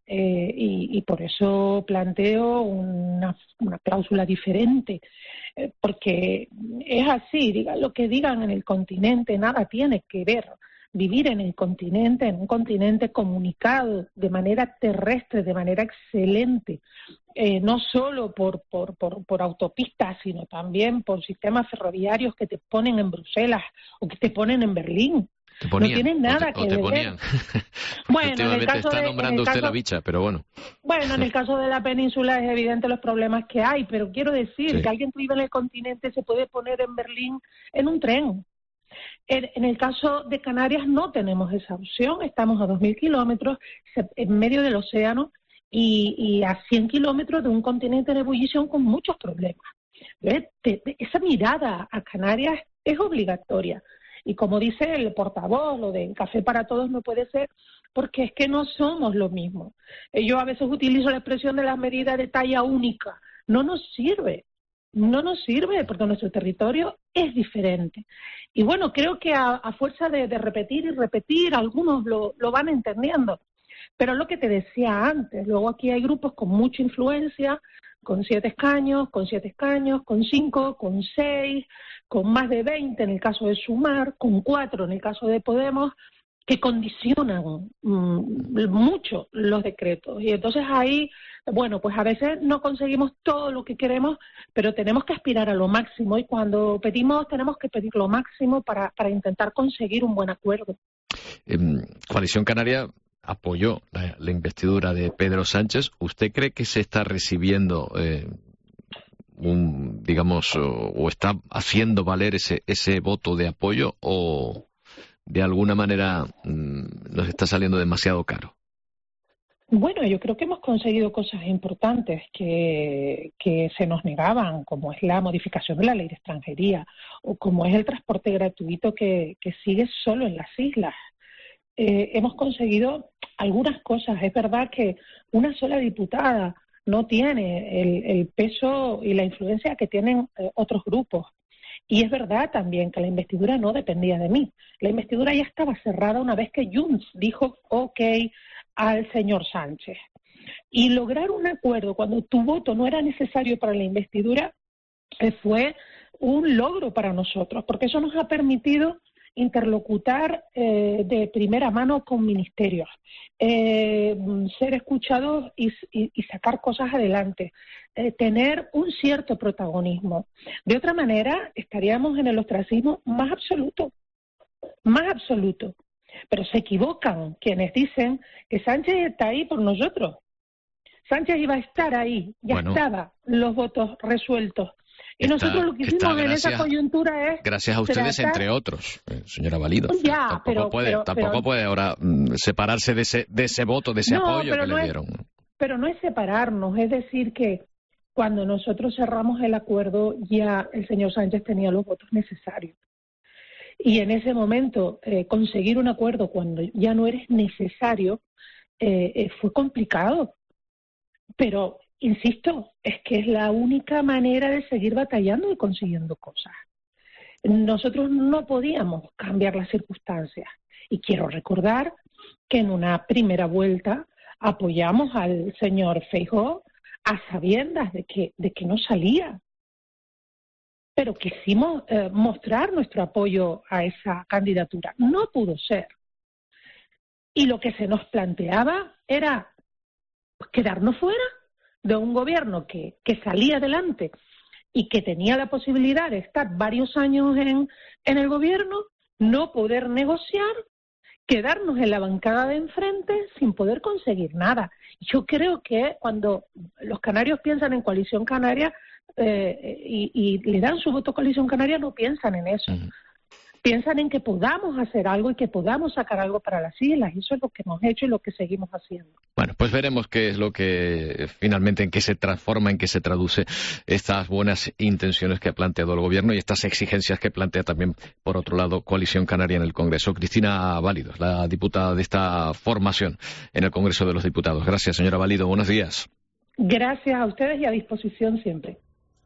y por eso planteo una cláusula diferente, porque es así, digan lo que digan en el continente, nada tiene que ver vivir en un continente comunicado de manera terrestre, de manera excelente, no solo por autopistas, sino también por sistemas ferroviarios que te ponen en Bruselas o que te ponen en Berlín. ponían, no tienen nada que ver. Ponían. Bueno, en el caso está nombrando usted la bicha, pero bueno. Bueno, en el caso de la península es evidente los problemas que hay, pero quiero decir que alguien que vive en el continente se puede poner en Berlín en un tren. En el caso de Canarias no tenemos esa opción, estamos a 2.000 kilómetros en medio del océano y a 100 kilómetros de un continente en ebullición con muchos problemas. Esa mirada a Canarias es obligatoria. Y como dice el portavoz, lo de café para todos no puede ser, porque es que no somos lo mismo. Yo a veces utilizo la expresión de las medidas de talla única. No nos sirve porque nuestro territorio es diferente. Y bueno, creo que a fuerza de repetir y repetir, algunos lo van entendiendo. Pero lo que te decía antes, luego aquí hay grupos con mucha influencia, con 7 escaños, con 5, con 6, con más de 20 en el caso de Sumar, con 4 en el caso de Podemos, que condicionan mucho los decretos. Y entonces ahí, bueno, pues a veces no conseguimos todo lo que queremos, pero tenemos que aspirar a lo máximo, y cuando pedimos tenemos que pedir lo máximo para intentar conseguir un buen acuerdo. Coalición Canaria apoyó la investidura de Pedro Sánchez. ¿Usted cree que se está recibiendo o está haciendo valer ese voto de apoyo, o de alguna manera nos está saliendo demasiado caro? Bueno, yo creo que hemos conseguido cosas importantes que se nos negaban, como es la modificación de la ley de extranjería, o como es el transporte gratuito que sigue solo en las islas. Hemos conseguido algunas cosas. Es verdad que una sola diputada no tiene el peso y la influencia que tienen otros grupos. Y es verdad también que la investidura no dependía de mí. La investidura ya estaba cerrada una vez que Junts dijo OK al señor Sánchez. Y lograr un acuerdo cuando tu voto no era necesario para la investidura fue un logro para nosotros, porque eso nos ha permitido interlocutar de primera mano con ministerios, ser escuchados y sacar cosas adelante, tener un cierto protagonismo. De otra manera, estaríamos en el ostracismo más absoluto. Pero se equivocan quienes dicen que Sánchez está ahí por nosotros. Sánchez iba a estar ahí, estaba los votos resueltos. Y nosotros lo que hicimos en esa coyuntura es... Gracias a ustedes, entre otros, señora Valido. Ya, tampoco puede ahora separarse de ese voto, de ese apoyo que le dieron. Pero no es separarnos, es decir que cuando nosotros cerramos el acuerdo ya el señor Sánchez tenía los votos necesarios. Y en ese momento conseguir un acuerdo cuando ya no eres necesario fue complicado. Pero... insisto, es que es la única manera de seguir batallando y consiguiendo cosas. Nosotros no podíamos cambiar las circunstancias. Y quiero recordar que en una primera vuelta apoyamos al señor Feijóo a sabiendas de que no salía. Pero quisimos mostrar nuestro apoyo a esa candidatura. No pudo ser. Y lo que se nos planteaba era quedarnos fuera de un gobierno que salía adelante y que tenía la posibilidad de estar varios años en el gobierno, no poder negociar, quedarnos en la bancada de enfrente sin poder conseguir nada. Yo creo que cuando los canarios piensan en Coalición Canaria y le dan su voto a Coalición Canaria, no piensan en eso. Piensan en que podamos hacer algo y que podamos sacar algo para las islas, y eso es lo que hemos hecho y lo que seguimos haciendo. Bueno, pues veremos qué es lo que finalmente, en qué se transforma, en qué se traduce estas buenas intenciones que ha planteado el Gobierno y estas exigencias que plantea también, por otro lado, Coalición Canaria en el Congreso. Cristina Valido, la diputada de esta formación en el Congreso de los Diputados. Gracias, señora Valido. Buenos días. Gracias a ustedes y a disposición siempre.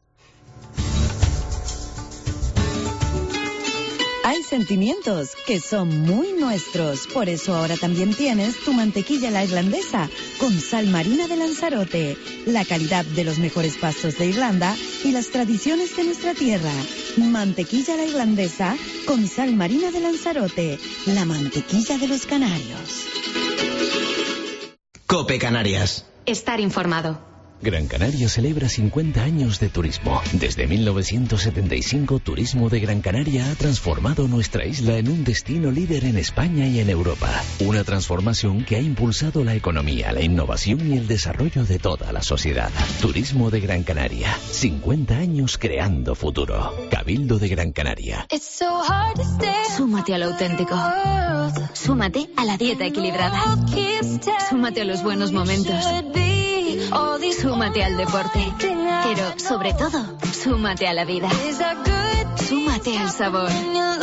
Hay sentimientos que son muy nuestros, por eso ahora también tienes tu mantequilla a la irlandesa con sal marina de Lanzarote, la calidad de los mejores pastos de Irlanda y las tradiciones de nuestra tierra. Mantequilla a la irlandesa con sal marina de Lanzarote, la mantequilla de los canarios. COPE Canarias. Estar informado. Gran Canaria celebra 50 años de turismo. Desde 1975, Turismo de Gran Canaria ha transformado nuestra isla en un destino líder en España y en Europa. Una transformación que ha impulsado la economía, la innovación y el desarrollo de toda la sociedad. Turismo de Gran Canaria. 50 años creando futuro. Cabildo de Gran Canaria. Súmate a lo auténtico. Súmate a la dieta equilibrada. Súmate a los buenos momentos. Súmate al deporte. Pero, sobre todo, súmate a la vida. Súmate al sabor.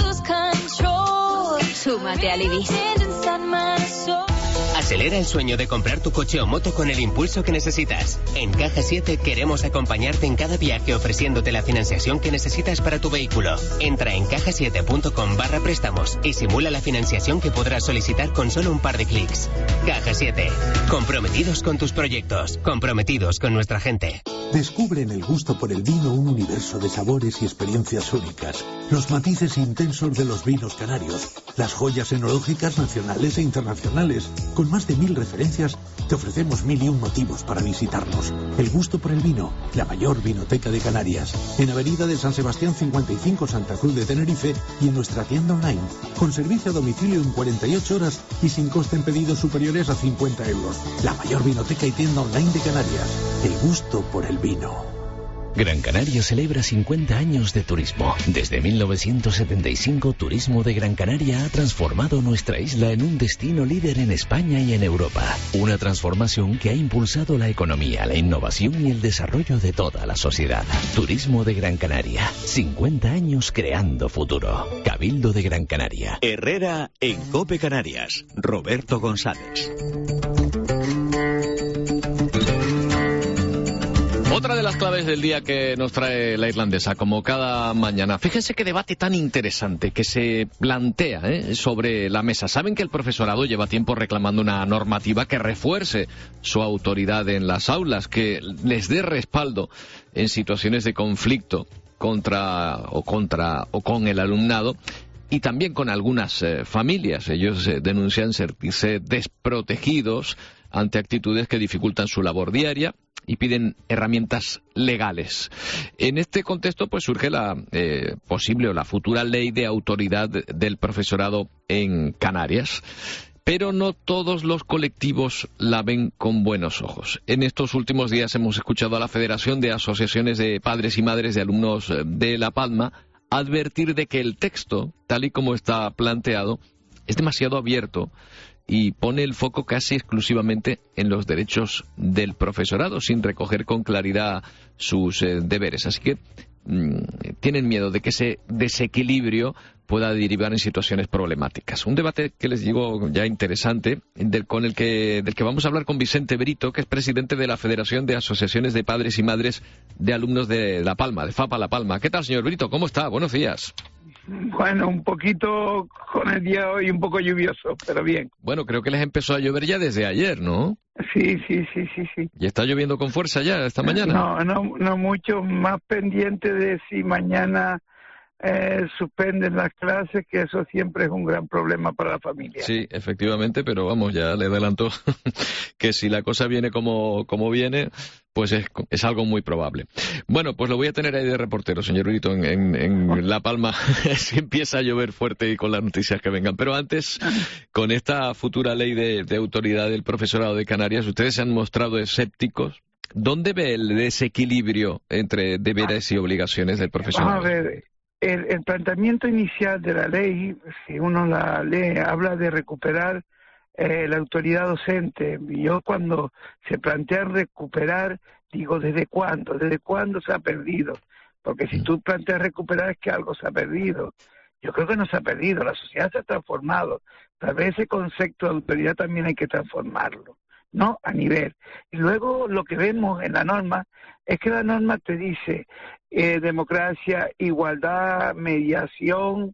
Súmate al Ibis. Acelera el sueño de comprar tu coche o moto con el impulso que necesitas. En Caja 7 queremos acompañarte en cada viaje ofreciéndote la financiación que necesitas para tu vehículo. Entra en cajasiete.com/préstamos y simula la financiación que podrás solicitar con solo un par de clics. Caja 7. Comprometidos con tus proyectos. Comprometidos con nuestra gente. Descubre en el gusto por el vino un universo de sabores y experiencias únicas. Los matices intensos de los vinos canarios. Las joyas enológicas nacionales e internacionales. Con más de 1000 referencias, te ofrecemos 1001 motivos para visitarnos. El gusto por el vino, la mayor vinoteca de Canarias. En Avenida de San Sebastián 55, Santa Cruz de Tenerife, y en nuestra tienda online. Con servicio a domicilio en 48 horas y sin coste en pedidos superiores a 50 euros. La mayor vinoteca y tienda online de Canarias. El gusto por el vino. Gran Canaria celebra 50 años de turismo. Desde 1975, Turismo de Gran Canaria ha transformado nuestra isla en un destino líder en España y en Europa. Una transformación que ha impulsado la economía, la innovación y el desarrollo de toda la sociedad. Turismo de Gran Canaria. 50 años creando futuro. Cabildo de Gran Canaria. Herrera en COPE Canarias. Roberto González. Otra de las claves del día que nos trae la irlandesa, como cada mañana. Fíjense qué debate tan interesante que se plantea sobre la mesa. Saben que el profesorado lleva tiempo reclamando una normativa que refuerce su autoridad en las aulas, que les dé respaldo en situaciones de conflicto con el alumnado y también con algunas familias. Ellos denuncian sentirse desprotegidos ante actitudes que dificultan su labor diaria y piden herramientas legales. En este contexto, pues surge la posible o la futura ley de autoridad del profesorado en Canarias. Pero no todos los colectivos la ven con buenos ojos. En estos últimos días hemos escuchado a la Federación de Asociaciones de Padres y Madres de Alumnos de La Palma advertir de que el texto, tal y como está planteado, es demasiado abierto y pone el foco casi exclusivamente en los derechos del profesorado, sin recoger con claridad sus deberes. Así que tienen miedo de que ese desequilibrio pueda derivar en situaciones problemáticas. Un debate que les digo ya interesante, del que vamos a hablar con Vicente Brito, que es presidente de la Federación de Asociaciones de Padres y Madres de Alumnos de La Palma, de FAPA La Palma. ¿Qué tal, señor Brito? ¿Cómo está? Buenos días. Bueno, un poquito con el día hoy un poco lluvioso, pero bien. Bueno, creo que les empezó a llover ya desde ayer, ¿no? Sí. ¿Y está lloviendo con fuerza ya esta mañana? No mucho, más pendiente de si mañana suspenden las clases, que eso siempre es un gran problema para la familia. Sí, efectivamente, pero vamos, ya le adelanto que si la cosa viene como viene, pues es algo muy probable. Bueno, pues lo voy a tener ahí de reportero, señor Brito, en La Palma, si empieza a llover fuerte y con las noticias que vengan. Pero antes, con esta futura ley de autoridad del profesorado de Canarias, ustedes se han mostrado escépticos. ¿Dónde ve el desequilibrio entre deberes y obligaciones del profesorado? Vamos a ver. El planteamiento inicial de la ley, si uno la lee, habla de recuperar la autoridad docente. Y yo cuando se plantea recuperar, digo, ¿desde cuándo? ¿Desde cuándo se ha perdido? Porque si tú planteas recuperar es que algo se ha perdido. Yo creo que no se ha perdido, la sociedad se ha transformado. Tal vez ese concepto de autoridad también hay que transformarlo, ¿no? A nivel. Y luego lo que vemos en la norma es que la norma te dice democracia, igualdad, mediación.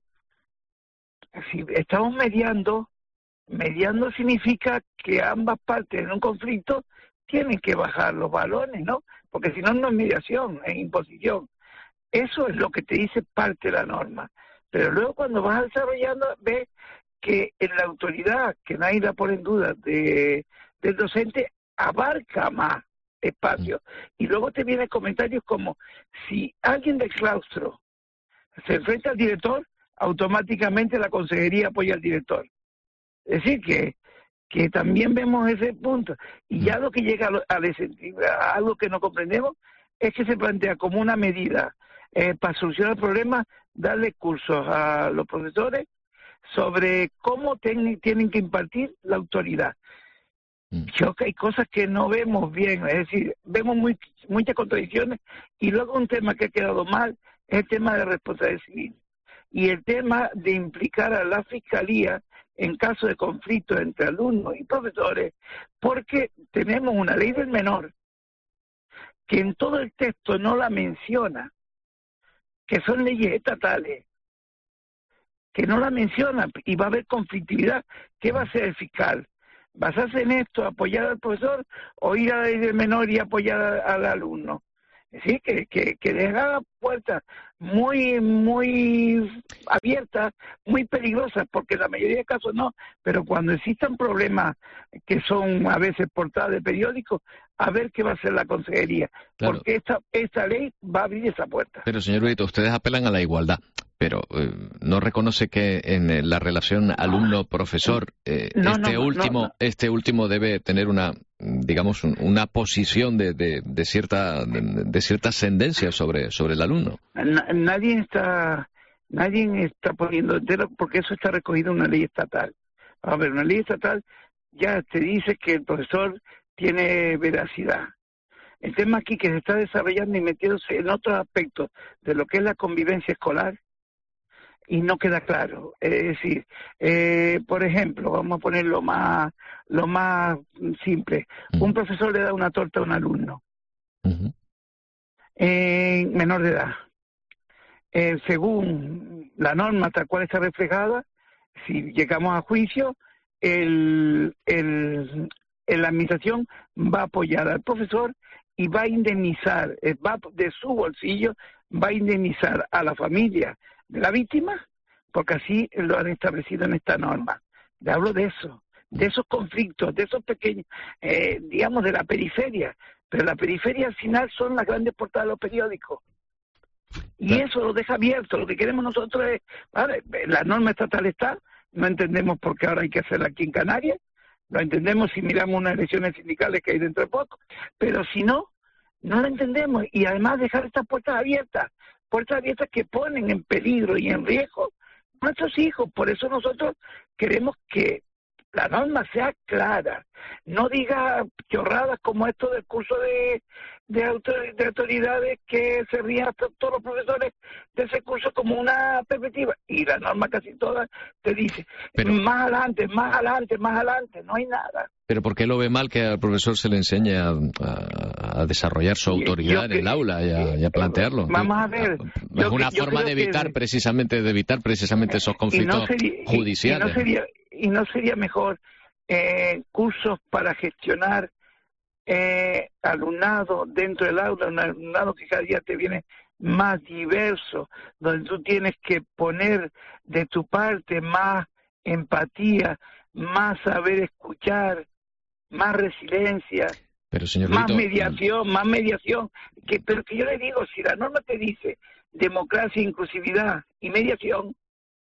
Si estamos mediando significa que ambas partes en un conflicto tienen que bajar los balones, ¿no? Porque si no, no es mediación, es imposición. Eso es lo que te dice parte de la norma. Pero luego cuando vas desarrollando, ves que en la autoridad, que nadie la pone en duda, del docente, abarca más espacios. Y luego te vienen comentarios como, si alguien del claustro se enfrenta al director, automáticamente la consejería apoya al director. Es decir, que también vemos ese punto. Y ya lo que llega a algo que no comprendemos es que se plantea como una medida para solucionar el problema, darle cursos a los profesores sobre cómo tienen que impartir la autoridad. Creo que hay cosas que no vemos bien, es decir, vemos muchas contradicciones, y luego un tema que ha quedado mal es el tema de responsabilidad civil y el tema de implicar a la Fiscalía en caso de conflicto entre alumnos y profesores, porque tenemos una ley del menor que en todo el texto no la menciona, que son leyes estatales, que no la mencionan, y va a haber conflictividad. ¿Qué va a hacer el fiscal? ¿Basarse en esto, apoyar al profesor, o ir a la ley del menor y apoyar al alumno? Sí, que deja la puerta muy abierta, muy peligrosa, porque en la mayoría de casos no, pero cuando existan problemas que son a veces portadas de periódicos, a ver qué va a hacer la consejería, claro. Porque esta ley va a abrir esa puerta. Pero, señor Brito, ustedes apelan a la igualdad, pero ¿no reconoce que en la relación alumno-profesor este último debe tener una posición de cierta ascendencia sobre el alumno? Nadie está poniendo entero, porque eso está recogido en una ley estatal. A ver, una ley estatal ya te dice que el profesor tiene veracidad. El tema aquí que se está desarrollando y metiéndose en otros aspectos de lo que es la convivencia escolar, y no queda claro. Es decir, por ejemplo, vamos a poner lo más simple. Un profesor le da una torta a un alumno menor de edad. Según la norma tal cual está reflejada, si llegamos a juicio, la administración va a apoyar al profesor y va a indemnizar, de su bolsillo, va a indemnizar a la familia de la víctima, porque así lo han establecido en esta norma. Le hablo de eso, de esos conflictos, de esos pequeños, digamos, de la periferia, pero la periferia al final son las grandes portadas de los periódicos. Y eso lo deja abierto. Lo que queremos nosotros es, vale, la norma estatal está, no entendemos por qué ahora hay que hacerla aquí en Canarias, lo entendemos si miramos unas elecciones sindicales que hay dentro de poco, pero si no, no la entendemos. Y además dejar estas puertas abiertas que ponen en peligro y en riesgo a nuestros hijos. Por eso nosotros queremos que la norma sea clara, no diga chorradas como esto del curso de autoridades, que se rían hasta todos los profesores de ese curso como una perspectiva, y la norma casi toda te dice más adelante, no hay nada. Pero ¿por qué lo ve mal que al profesor se le enseñe a desarrollar su autoridad en el aula y a plantearlo? Vamos a ver. Es una forma de evitar precisamente esos conflictos judiciales. ¿Y no sería mejor cursos para gestionar alumnado dentro del aula, un alumnado que cada día te viene más diverso, donde tú tienes que poner de tu parte más empatía, más saber escuchar, más resiliencia, pero, señor más Brito, mediación, pero que yo le digo, si la norma te dice democracia, inclusividad y mediación,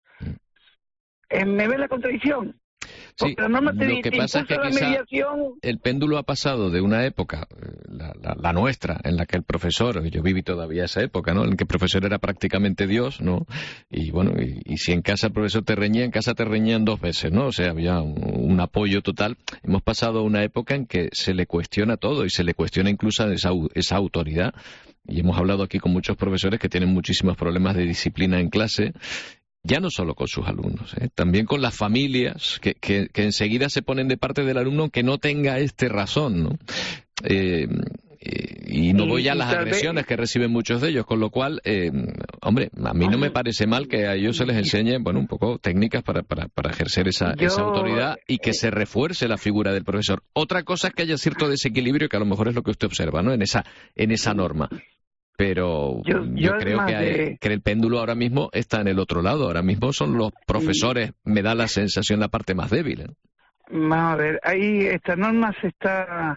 ¿me ve la contradicción? Sí, lo que pasa es que quizá el péndulo ha pasado de una época, la nuestra, en la que el profesor, yo viví todavía esa época, ¿no?, en que el profesor era prácticamente Dios, ¿no? Y bueno, y si en casa el profesor te reñía, en casa te reñían 2 veces, ¿no? O sea, había un apoyo total. Hemos pasado a una época en que se le cuestiona todo y se le cuestiona incluso esa autoridad. Y hemos hablado aquí con muchos profesores que tienen muchísimos problemas de disciplina en clase. Ya no solo con sus alumnos, también con las familias que enseguida se ponen de parte del alumno aunque no tenga razón, ¿no? Y no voy a las agresiones que reciben muchos de ellos, con lo cual, hombre, a mí no me parece mal que a ellos se les enseñe, bueno, un poco técnicas para ejercer esa autoridad y que se refuerce la figura del profesor. Otra cosa es que haya cierto desequilibrio, que a lo mejor es lo que usted observa, ¿no?, en esa norma. Pero yo creo que el péndulo ahora mismo está en el otro lado. Ahora mismo son los profesores, me da la sensación, la parte más débil. Vamos a ver, ahí esta norma se está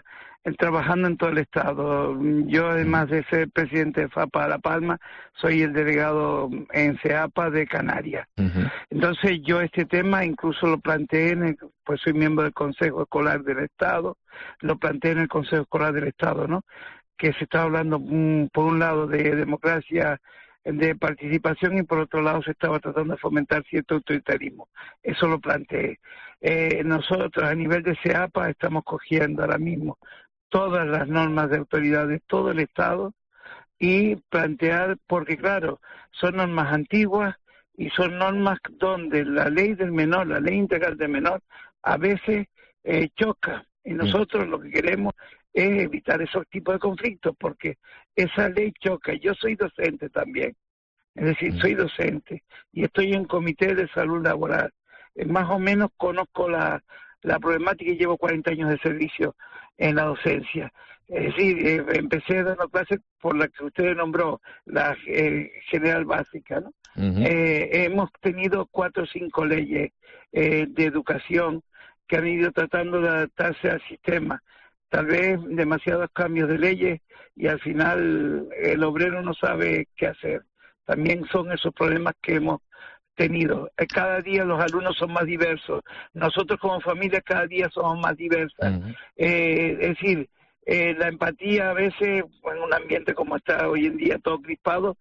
trabajando en todo el Estado. Yo, además de ser presidente de FAPA de La Palma, soy el delegado en CEAPA de Canarias. Entonces, yo este tema incluso lo planteé, pues soy miembro del Consejo Escolar del Estado, lo planteé en el Consejo Escolar del Estado, ¿no? Que se está hablando, por un lado, de democracia, de participación, y por otro lado se estaba tratando de fomentar cierto autoritarismo. Eso lo planteé. Nosotros, a nivel de CEAPA, estamos cogiendo ahora mismo todas las normas de autoridad de todo el Estado y plantear, porque claro, son normas antiguas y son normas donde la ley del menor, la ley integral del menor, a veces choca. Y nosotros lo que queremos es evitar esos tipos de conflictos, porque esa ley choca. Yo soy docente también, es decir, soy docente y estoy en comité de salud laboral. Más o menos conozco la problemática y llevo 40 años de servicio en la docencia. Es decir, empecé dando clases por la que usted nombró, la general básica, ¿no? Hemos tenido 4 o 5 leyes de educación que han ido tratando de adaptarse al sistema. Tal vez demasiados cambios de leyes y al final el obrero no sabe qué hacer. También son esos problemas que hemos tenido. Cada día los alumnos son más diversos. Nosotros como familia cada día somos más diversas. Es decir, la empatía a veces, en un ambiente como está hoy en día, todo crispado,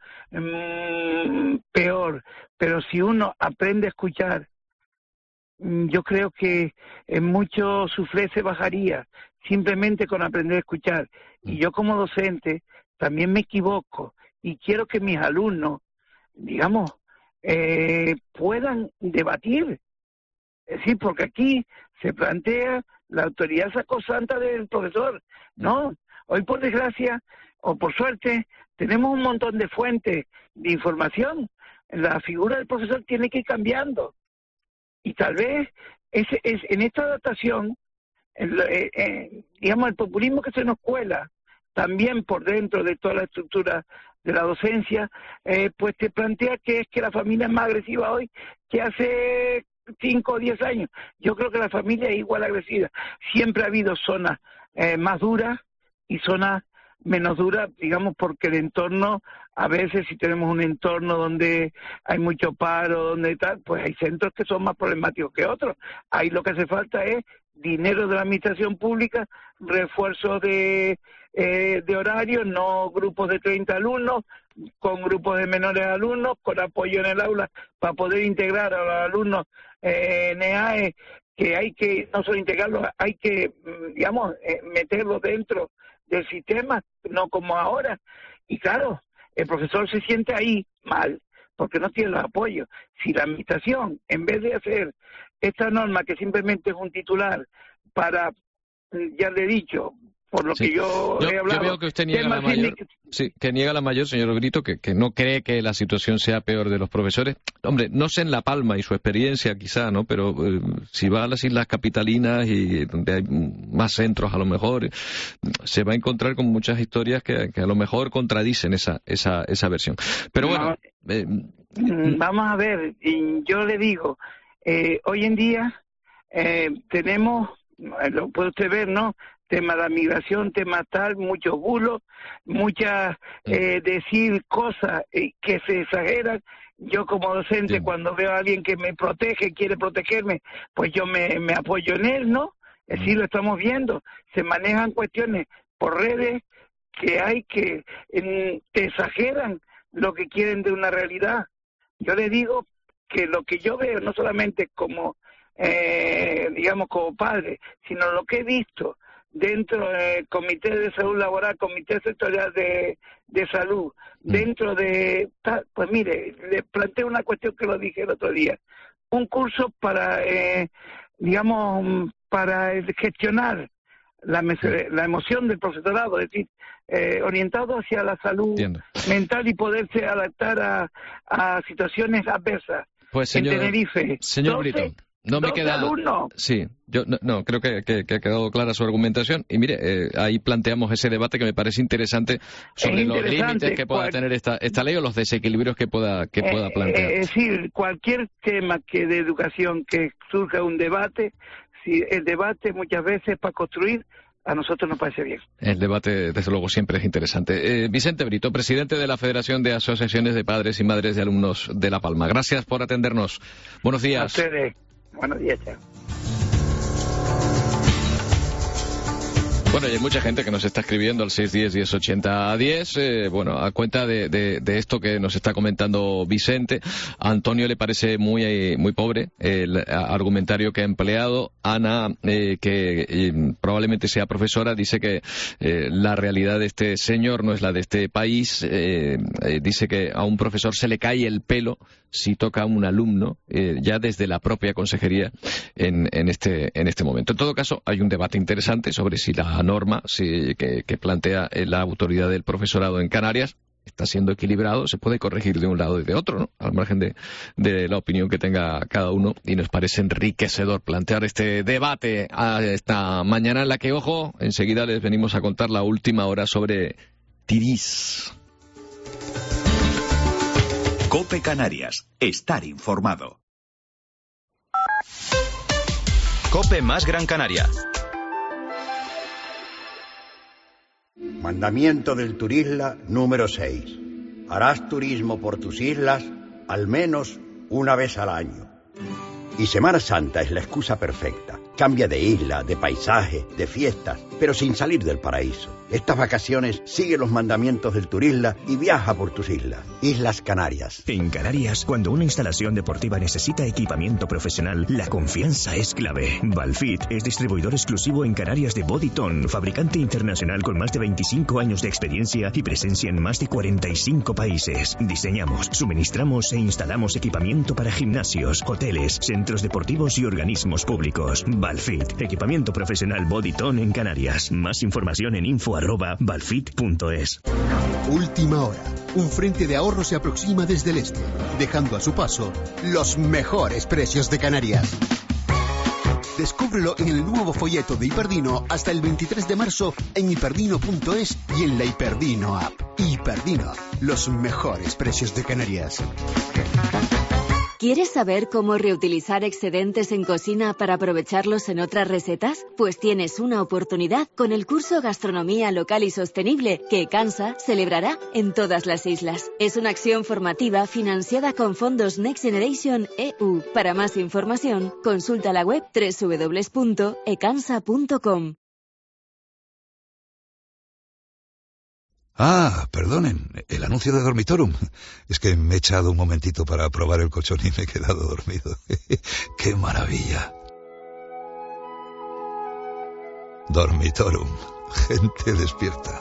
peor. Pero si uno aprende a escuchar, yo creo que mucho suflé se bajaría, simplemente con aprender a escuchar. Y yo como docente también me equivoco y quiero que mis alumnos, digamos, puedan debatir. Es decir, porque aquí se plantea la autoridad sacrosanta del profesor. No, hoy por desgracia o por suerte tenemos un montón de fuentes de información. La figura del profesor tiene que ir cambiando. Y tal vez en esta adaptación, digamos, el populismo que se nos cuela también por dentro de toda la estructura de la docencia, pues te plantea que es que la familia es más agresiva hoy que hace 5 o 10 años. Yo creo que la familia es igual agresiva. Siempre ha habido zonas más duras y zonas menos duras, digamos, porque el entorno, a veces si tenemos un entorno donde hay mucho paro, donde tal, pues hay centros que son más problemáticos que otros. Ahí lo que hace falta es dinero de la administración pública, refuerzo de horarios, no grupos de 30 alumnos, con grupos de menores alumnos, con apoyo en el aula para poder integrar a los alumnos NEAE, que hay que no solo integrarlos, hay que, digamos, meterlos dentro del sistema, no como ahora. Y claro, el profesor se siente ahí mal, porque no tiene los apoyos. Si la administración, en vez de hacer esta norma que simplemente es un titular para, ya le he dicho, por lo que yo he hablado... Yo veo que usted niega la mayor, que niega la mayor, señor Brito, que no cree que la situación sea peor de los profesores. Hombre, no sé en La Palma y su experiencia quizá, ¿no? Pero si va a las islas capitalinas y donde hay más centros a lo mejor, se va a encontrar con muchas historias que a lo mejor contradicen esa versión. Pero bueno... vamos a ver, yo le digo, hoy en día tenemos, lo puede usted ver, ¿no?, tema de la migración, tema tal, muchos bulos, muchas decir cosas que se exageran. Yo como docente, cuando veo a alguien que me protege, quiere protegerme, pues yo me apoyo en él, ¿no? Es decir, lo estamos viendo. Se manejan cuestiones por redes que hay que exageran lo que quieren de una realidad. Yo le digo que lo que yo veo, no solamente como, digamos, como padre, sino lo que he visto dentro del Comité de Salud Laboral, Comité Sectorial de Salud, dentro de... Pues mire, le planteo una cuestión que lo dije el otro día. Un curso para, digamos, para gestionar la emoción del profesorado, es decir, orientado hacia la salud mental y poderse adaptar a situaciones adversas. Pues señor, en Tenerife. Señor Brito, no me queda... alumnos. Sí, yo no creo que ha quedado clara su argumentación. Y mire, ahí planteamos ese debate que me parece interesante sobre los límites que pueda tener esta ley o los desequilibrios que pueda plantear. Es decir, cualquier tema que de educación que surja un debate, si el debate muchas veces para construir, a nosotros nos parece bien. El debate, desde luego, siempre es interesante. Vicente Brito, presidente de la Federación de Asociaciones de Padres y Madres de Alumnos de La Palma. Gracias por atendernos. Buenos días. A ustedes. Buenos días, chao. Bueno, y hay mucha gente que nos está escribiendo al 610-1080-10, bueno, a cuenta de esto que nos está comentando Vicente. A Antonio le parece muy pobre el argumentario que ha empleado. Ana, que probablemente sea profesora, dice que la realidad de este señor no es la de este país. Dice que a un profesor se le cae el pelo si toca a un alumno, ya desde la propia consejería en este momento. En todo caso, hay un debate interesante sobre si la norma que plantea la autoridad del profesorado en Canarias está siendo equilibrado, se puede corregir de un lado y de otro, ¿no? Al margen de la opinión que tenga cada uno, y nos parece enriquecedor plantear este debate a esta mañana en la que, ojo, enseguida les venimos a contar la última hora sobre Tirís. COPE Canarias. Estar informado. COPE más Gran Canaria. Mandamiento del Turisla número 6. Harás turismo por tus islas al menos una vez al año. Y Semana Santa es la excusa perfecta. Cambia de isla, de paisaje, de fiestas, pero sin salir del paraíso. Estas vacaciones sigue los mandamientos del Turisla y viaja por tus islas. Islas Canarias. En Canarias, cuando una instalación deportiva necesita equipamiento profesional, la confianza es clave. Valfit es distribuidor exclusivo en Canarias de Bodyton, fabricante internacional con más de 25 años de experiencia y presencia en más de 45 países. Diseñamos, suministramos e instalamos equipamiento para gimnasios, hoteles, centros deportivos y organismos públicos. Valfit, equipamiento profesional Bodyton en Canarias. Más información en info@valfit.es. Última hora. Un frente de ahorro se aproxima desde el este, dejando a su paso los mejores precios de Canarias. Descúbrelo en el nuevo folleto de Hiperdino hasta el 23 de marzo en hiperdino.es y en la Hiperdino app. Hiperdino, los mejores precios de Canarias. ¿Quieres saber cómo reutilizar excedentes en cocina para aprovecharlos en otras recetas? Pues tienes una oportunidad con el curso Gastronomía Local y Sostenible que ECANSA celebrará en todas las islas. Es una acción formativa financiada con fondos Next Generation EU. Para más información, consulta la web www.ecansa.com. Ah, perdonen, el anuncio de Dormitorum. Es que me he echado un momentito para probar el colchón y me he quedado dormido. ¡Qué maravilla! Dormitorum, gente despierta.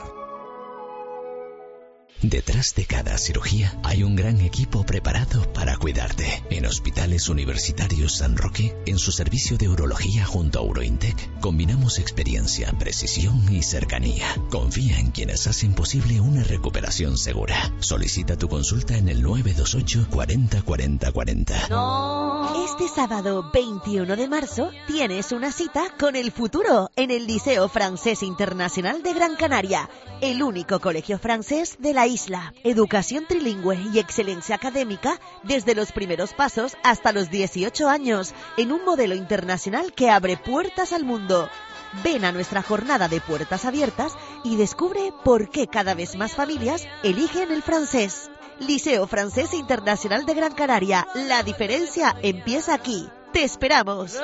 Detrás de cada cirugía hay un gran equipo preparado para cuidarte. En Hospitales Universitarios San Roque, en su servicio de urología junto a Urointec, combinamos experiencia, precisión y cercanía. Confía en quienes hacen posible una recuperación segura. Solicita tu consulta en el 928 40 40 40. Este sábado 21 de marzo tienes una cita con el futuro en el Liceo Francés Internacional de Gran Canaria, el único colegio francés de la isla. Educación trilingüe y excelencia académica desde los primeros pasos hasta los 18 años, en un modelo internacional que abre puertas al mundo. Ven a nuestra jornada de puertas abiertas y descubre por qué cada vez más familias eligen el francés. Liceo Francés Internacional de Gran Canaria. La diferencia empieza aquí. ¡Te esperamos!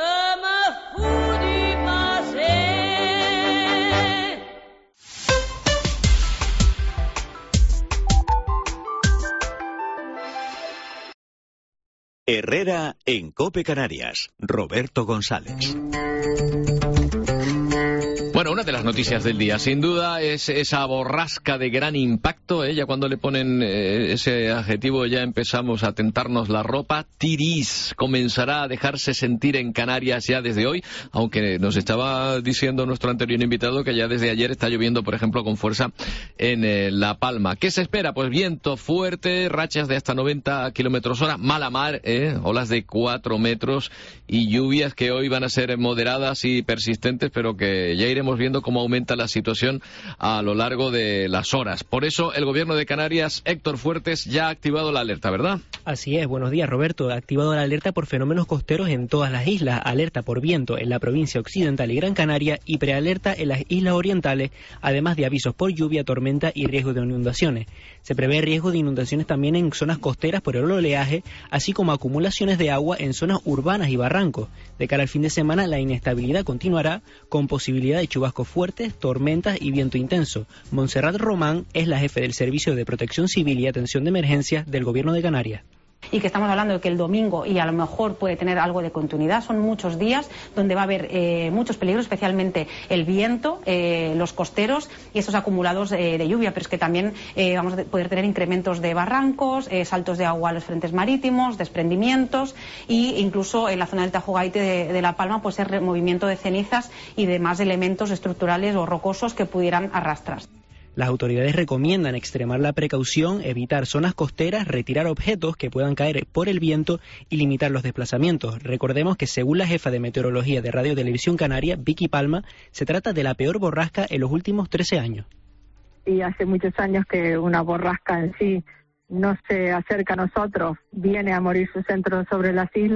Herrera en COPE Canarias. Roberto González. Bueno, una de las noticias del día, sin duda, es esa borrasca de gran impacto. Ya cuando le ponen ese adjetivo ya empezamos a tentarnos la ropa. Tirís comenzará a dejarse sentir en Canarias ya desde hoy, aunque nos estaba diciendo nuestro anterior invitado que ya desde ayer está lloviendo, por ejemplo, con fuerza en La Palma. ¿Qué se espera? Pues viento fuerte, rachas de hasta 90 kilómetros hora, mala mar, olas de 4 metros y lluvias que hoy van a ser moderadas y persistentes, pero que ya iremos viendo viendo cómo aumenta la situación a lo largo de las horas. Por eso el Gobierno de Canarias, Héctor Fuertes, ya ha activado la alerta, ¿verdad? Así es, buenos días, Roberto. Ha activado la alerta por fenómenos costeros en todas las islas, alerta por viento en la provincia occidental y Gran Canaria y prealerta en las islas orientales, además de avisos por lluvia, tormenta y riesgo de inundaciones. Se prevé riesgo de inundaciones también en zonas costeras por el oleaje, así como acumulaciones de agua en zonas urbanas y barrancos. De cara al fin de semana, la inestabilidad continuará con posibilidad de chubascos fuertes, tormentas y viento intenso. Montserrat Román es la jefe del Servicio de Protección Civil y Atención de Emergencias del Gobierno de Canarias. Y que estamos hablando de que el domingo y a lo mejor puede tener algo de continuidad. Son muchos días donde va a haber muchos peligros, especialmente el viento, los costeros y esos acumulados de lluvia, pero es que también vamos a poder tener incrementos de barrancos, saltos de agua a los frentes marítimos, desprendimientos e incluso en la zona del Tajo Gaite de La Palma puede ser removimiento de cenizas y demás elementos estructurales o rocosos que pudieran arrastrarse. Las autoridades recomiendan extremar la precaución, evitar zonas costeras, retirar objetos que puedan caer por el viento y limitar los desplazamientos. Recordemos que según la jefa de meteorología de Radio Televisión Canaria, Vicky Palma, se trata de la peor borrasca en los últimos 13 años. Y hace muchos años que una borrasca en sí no se acerca a nosotros, viene a morir su centro sobre las islas.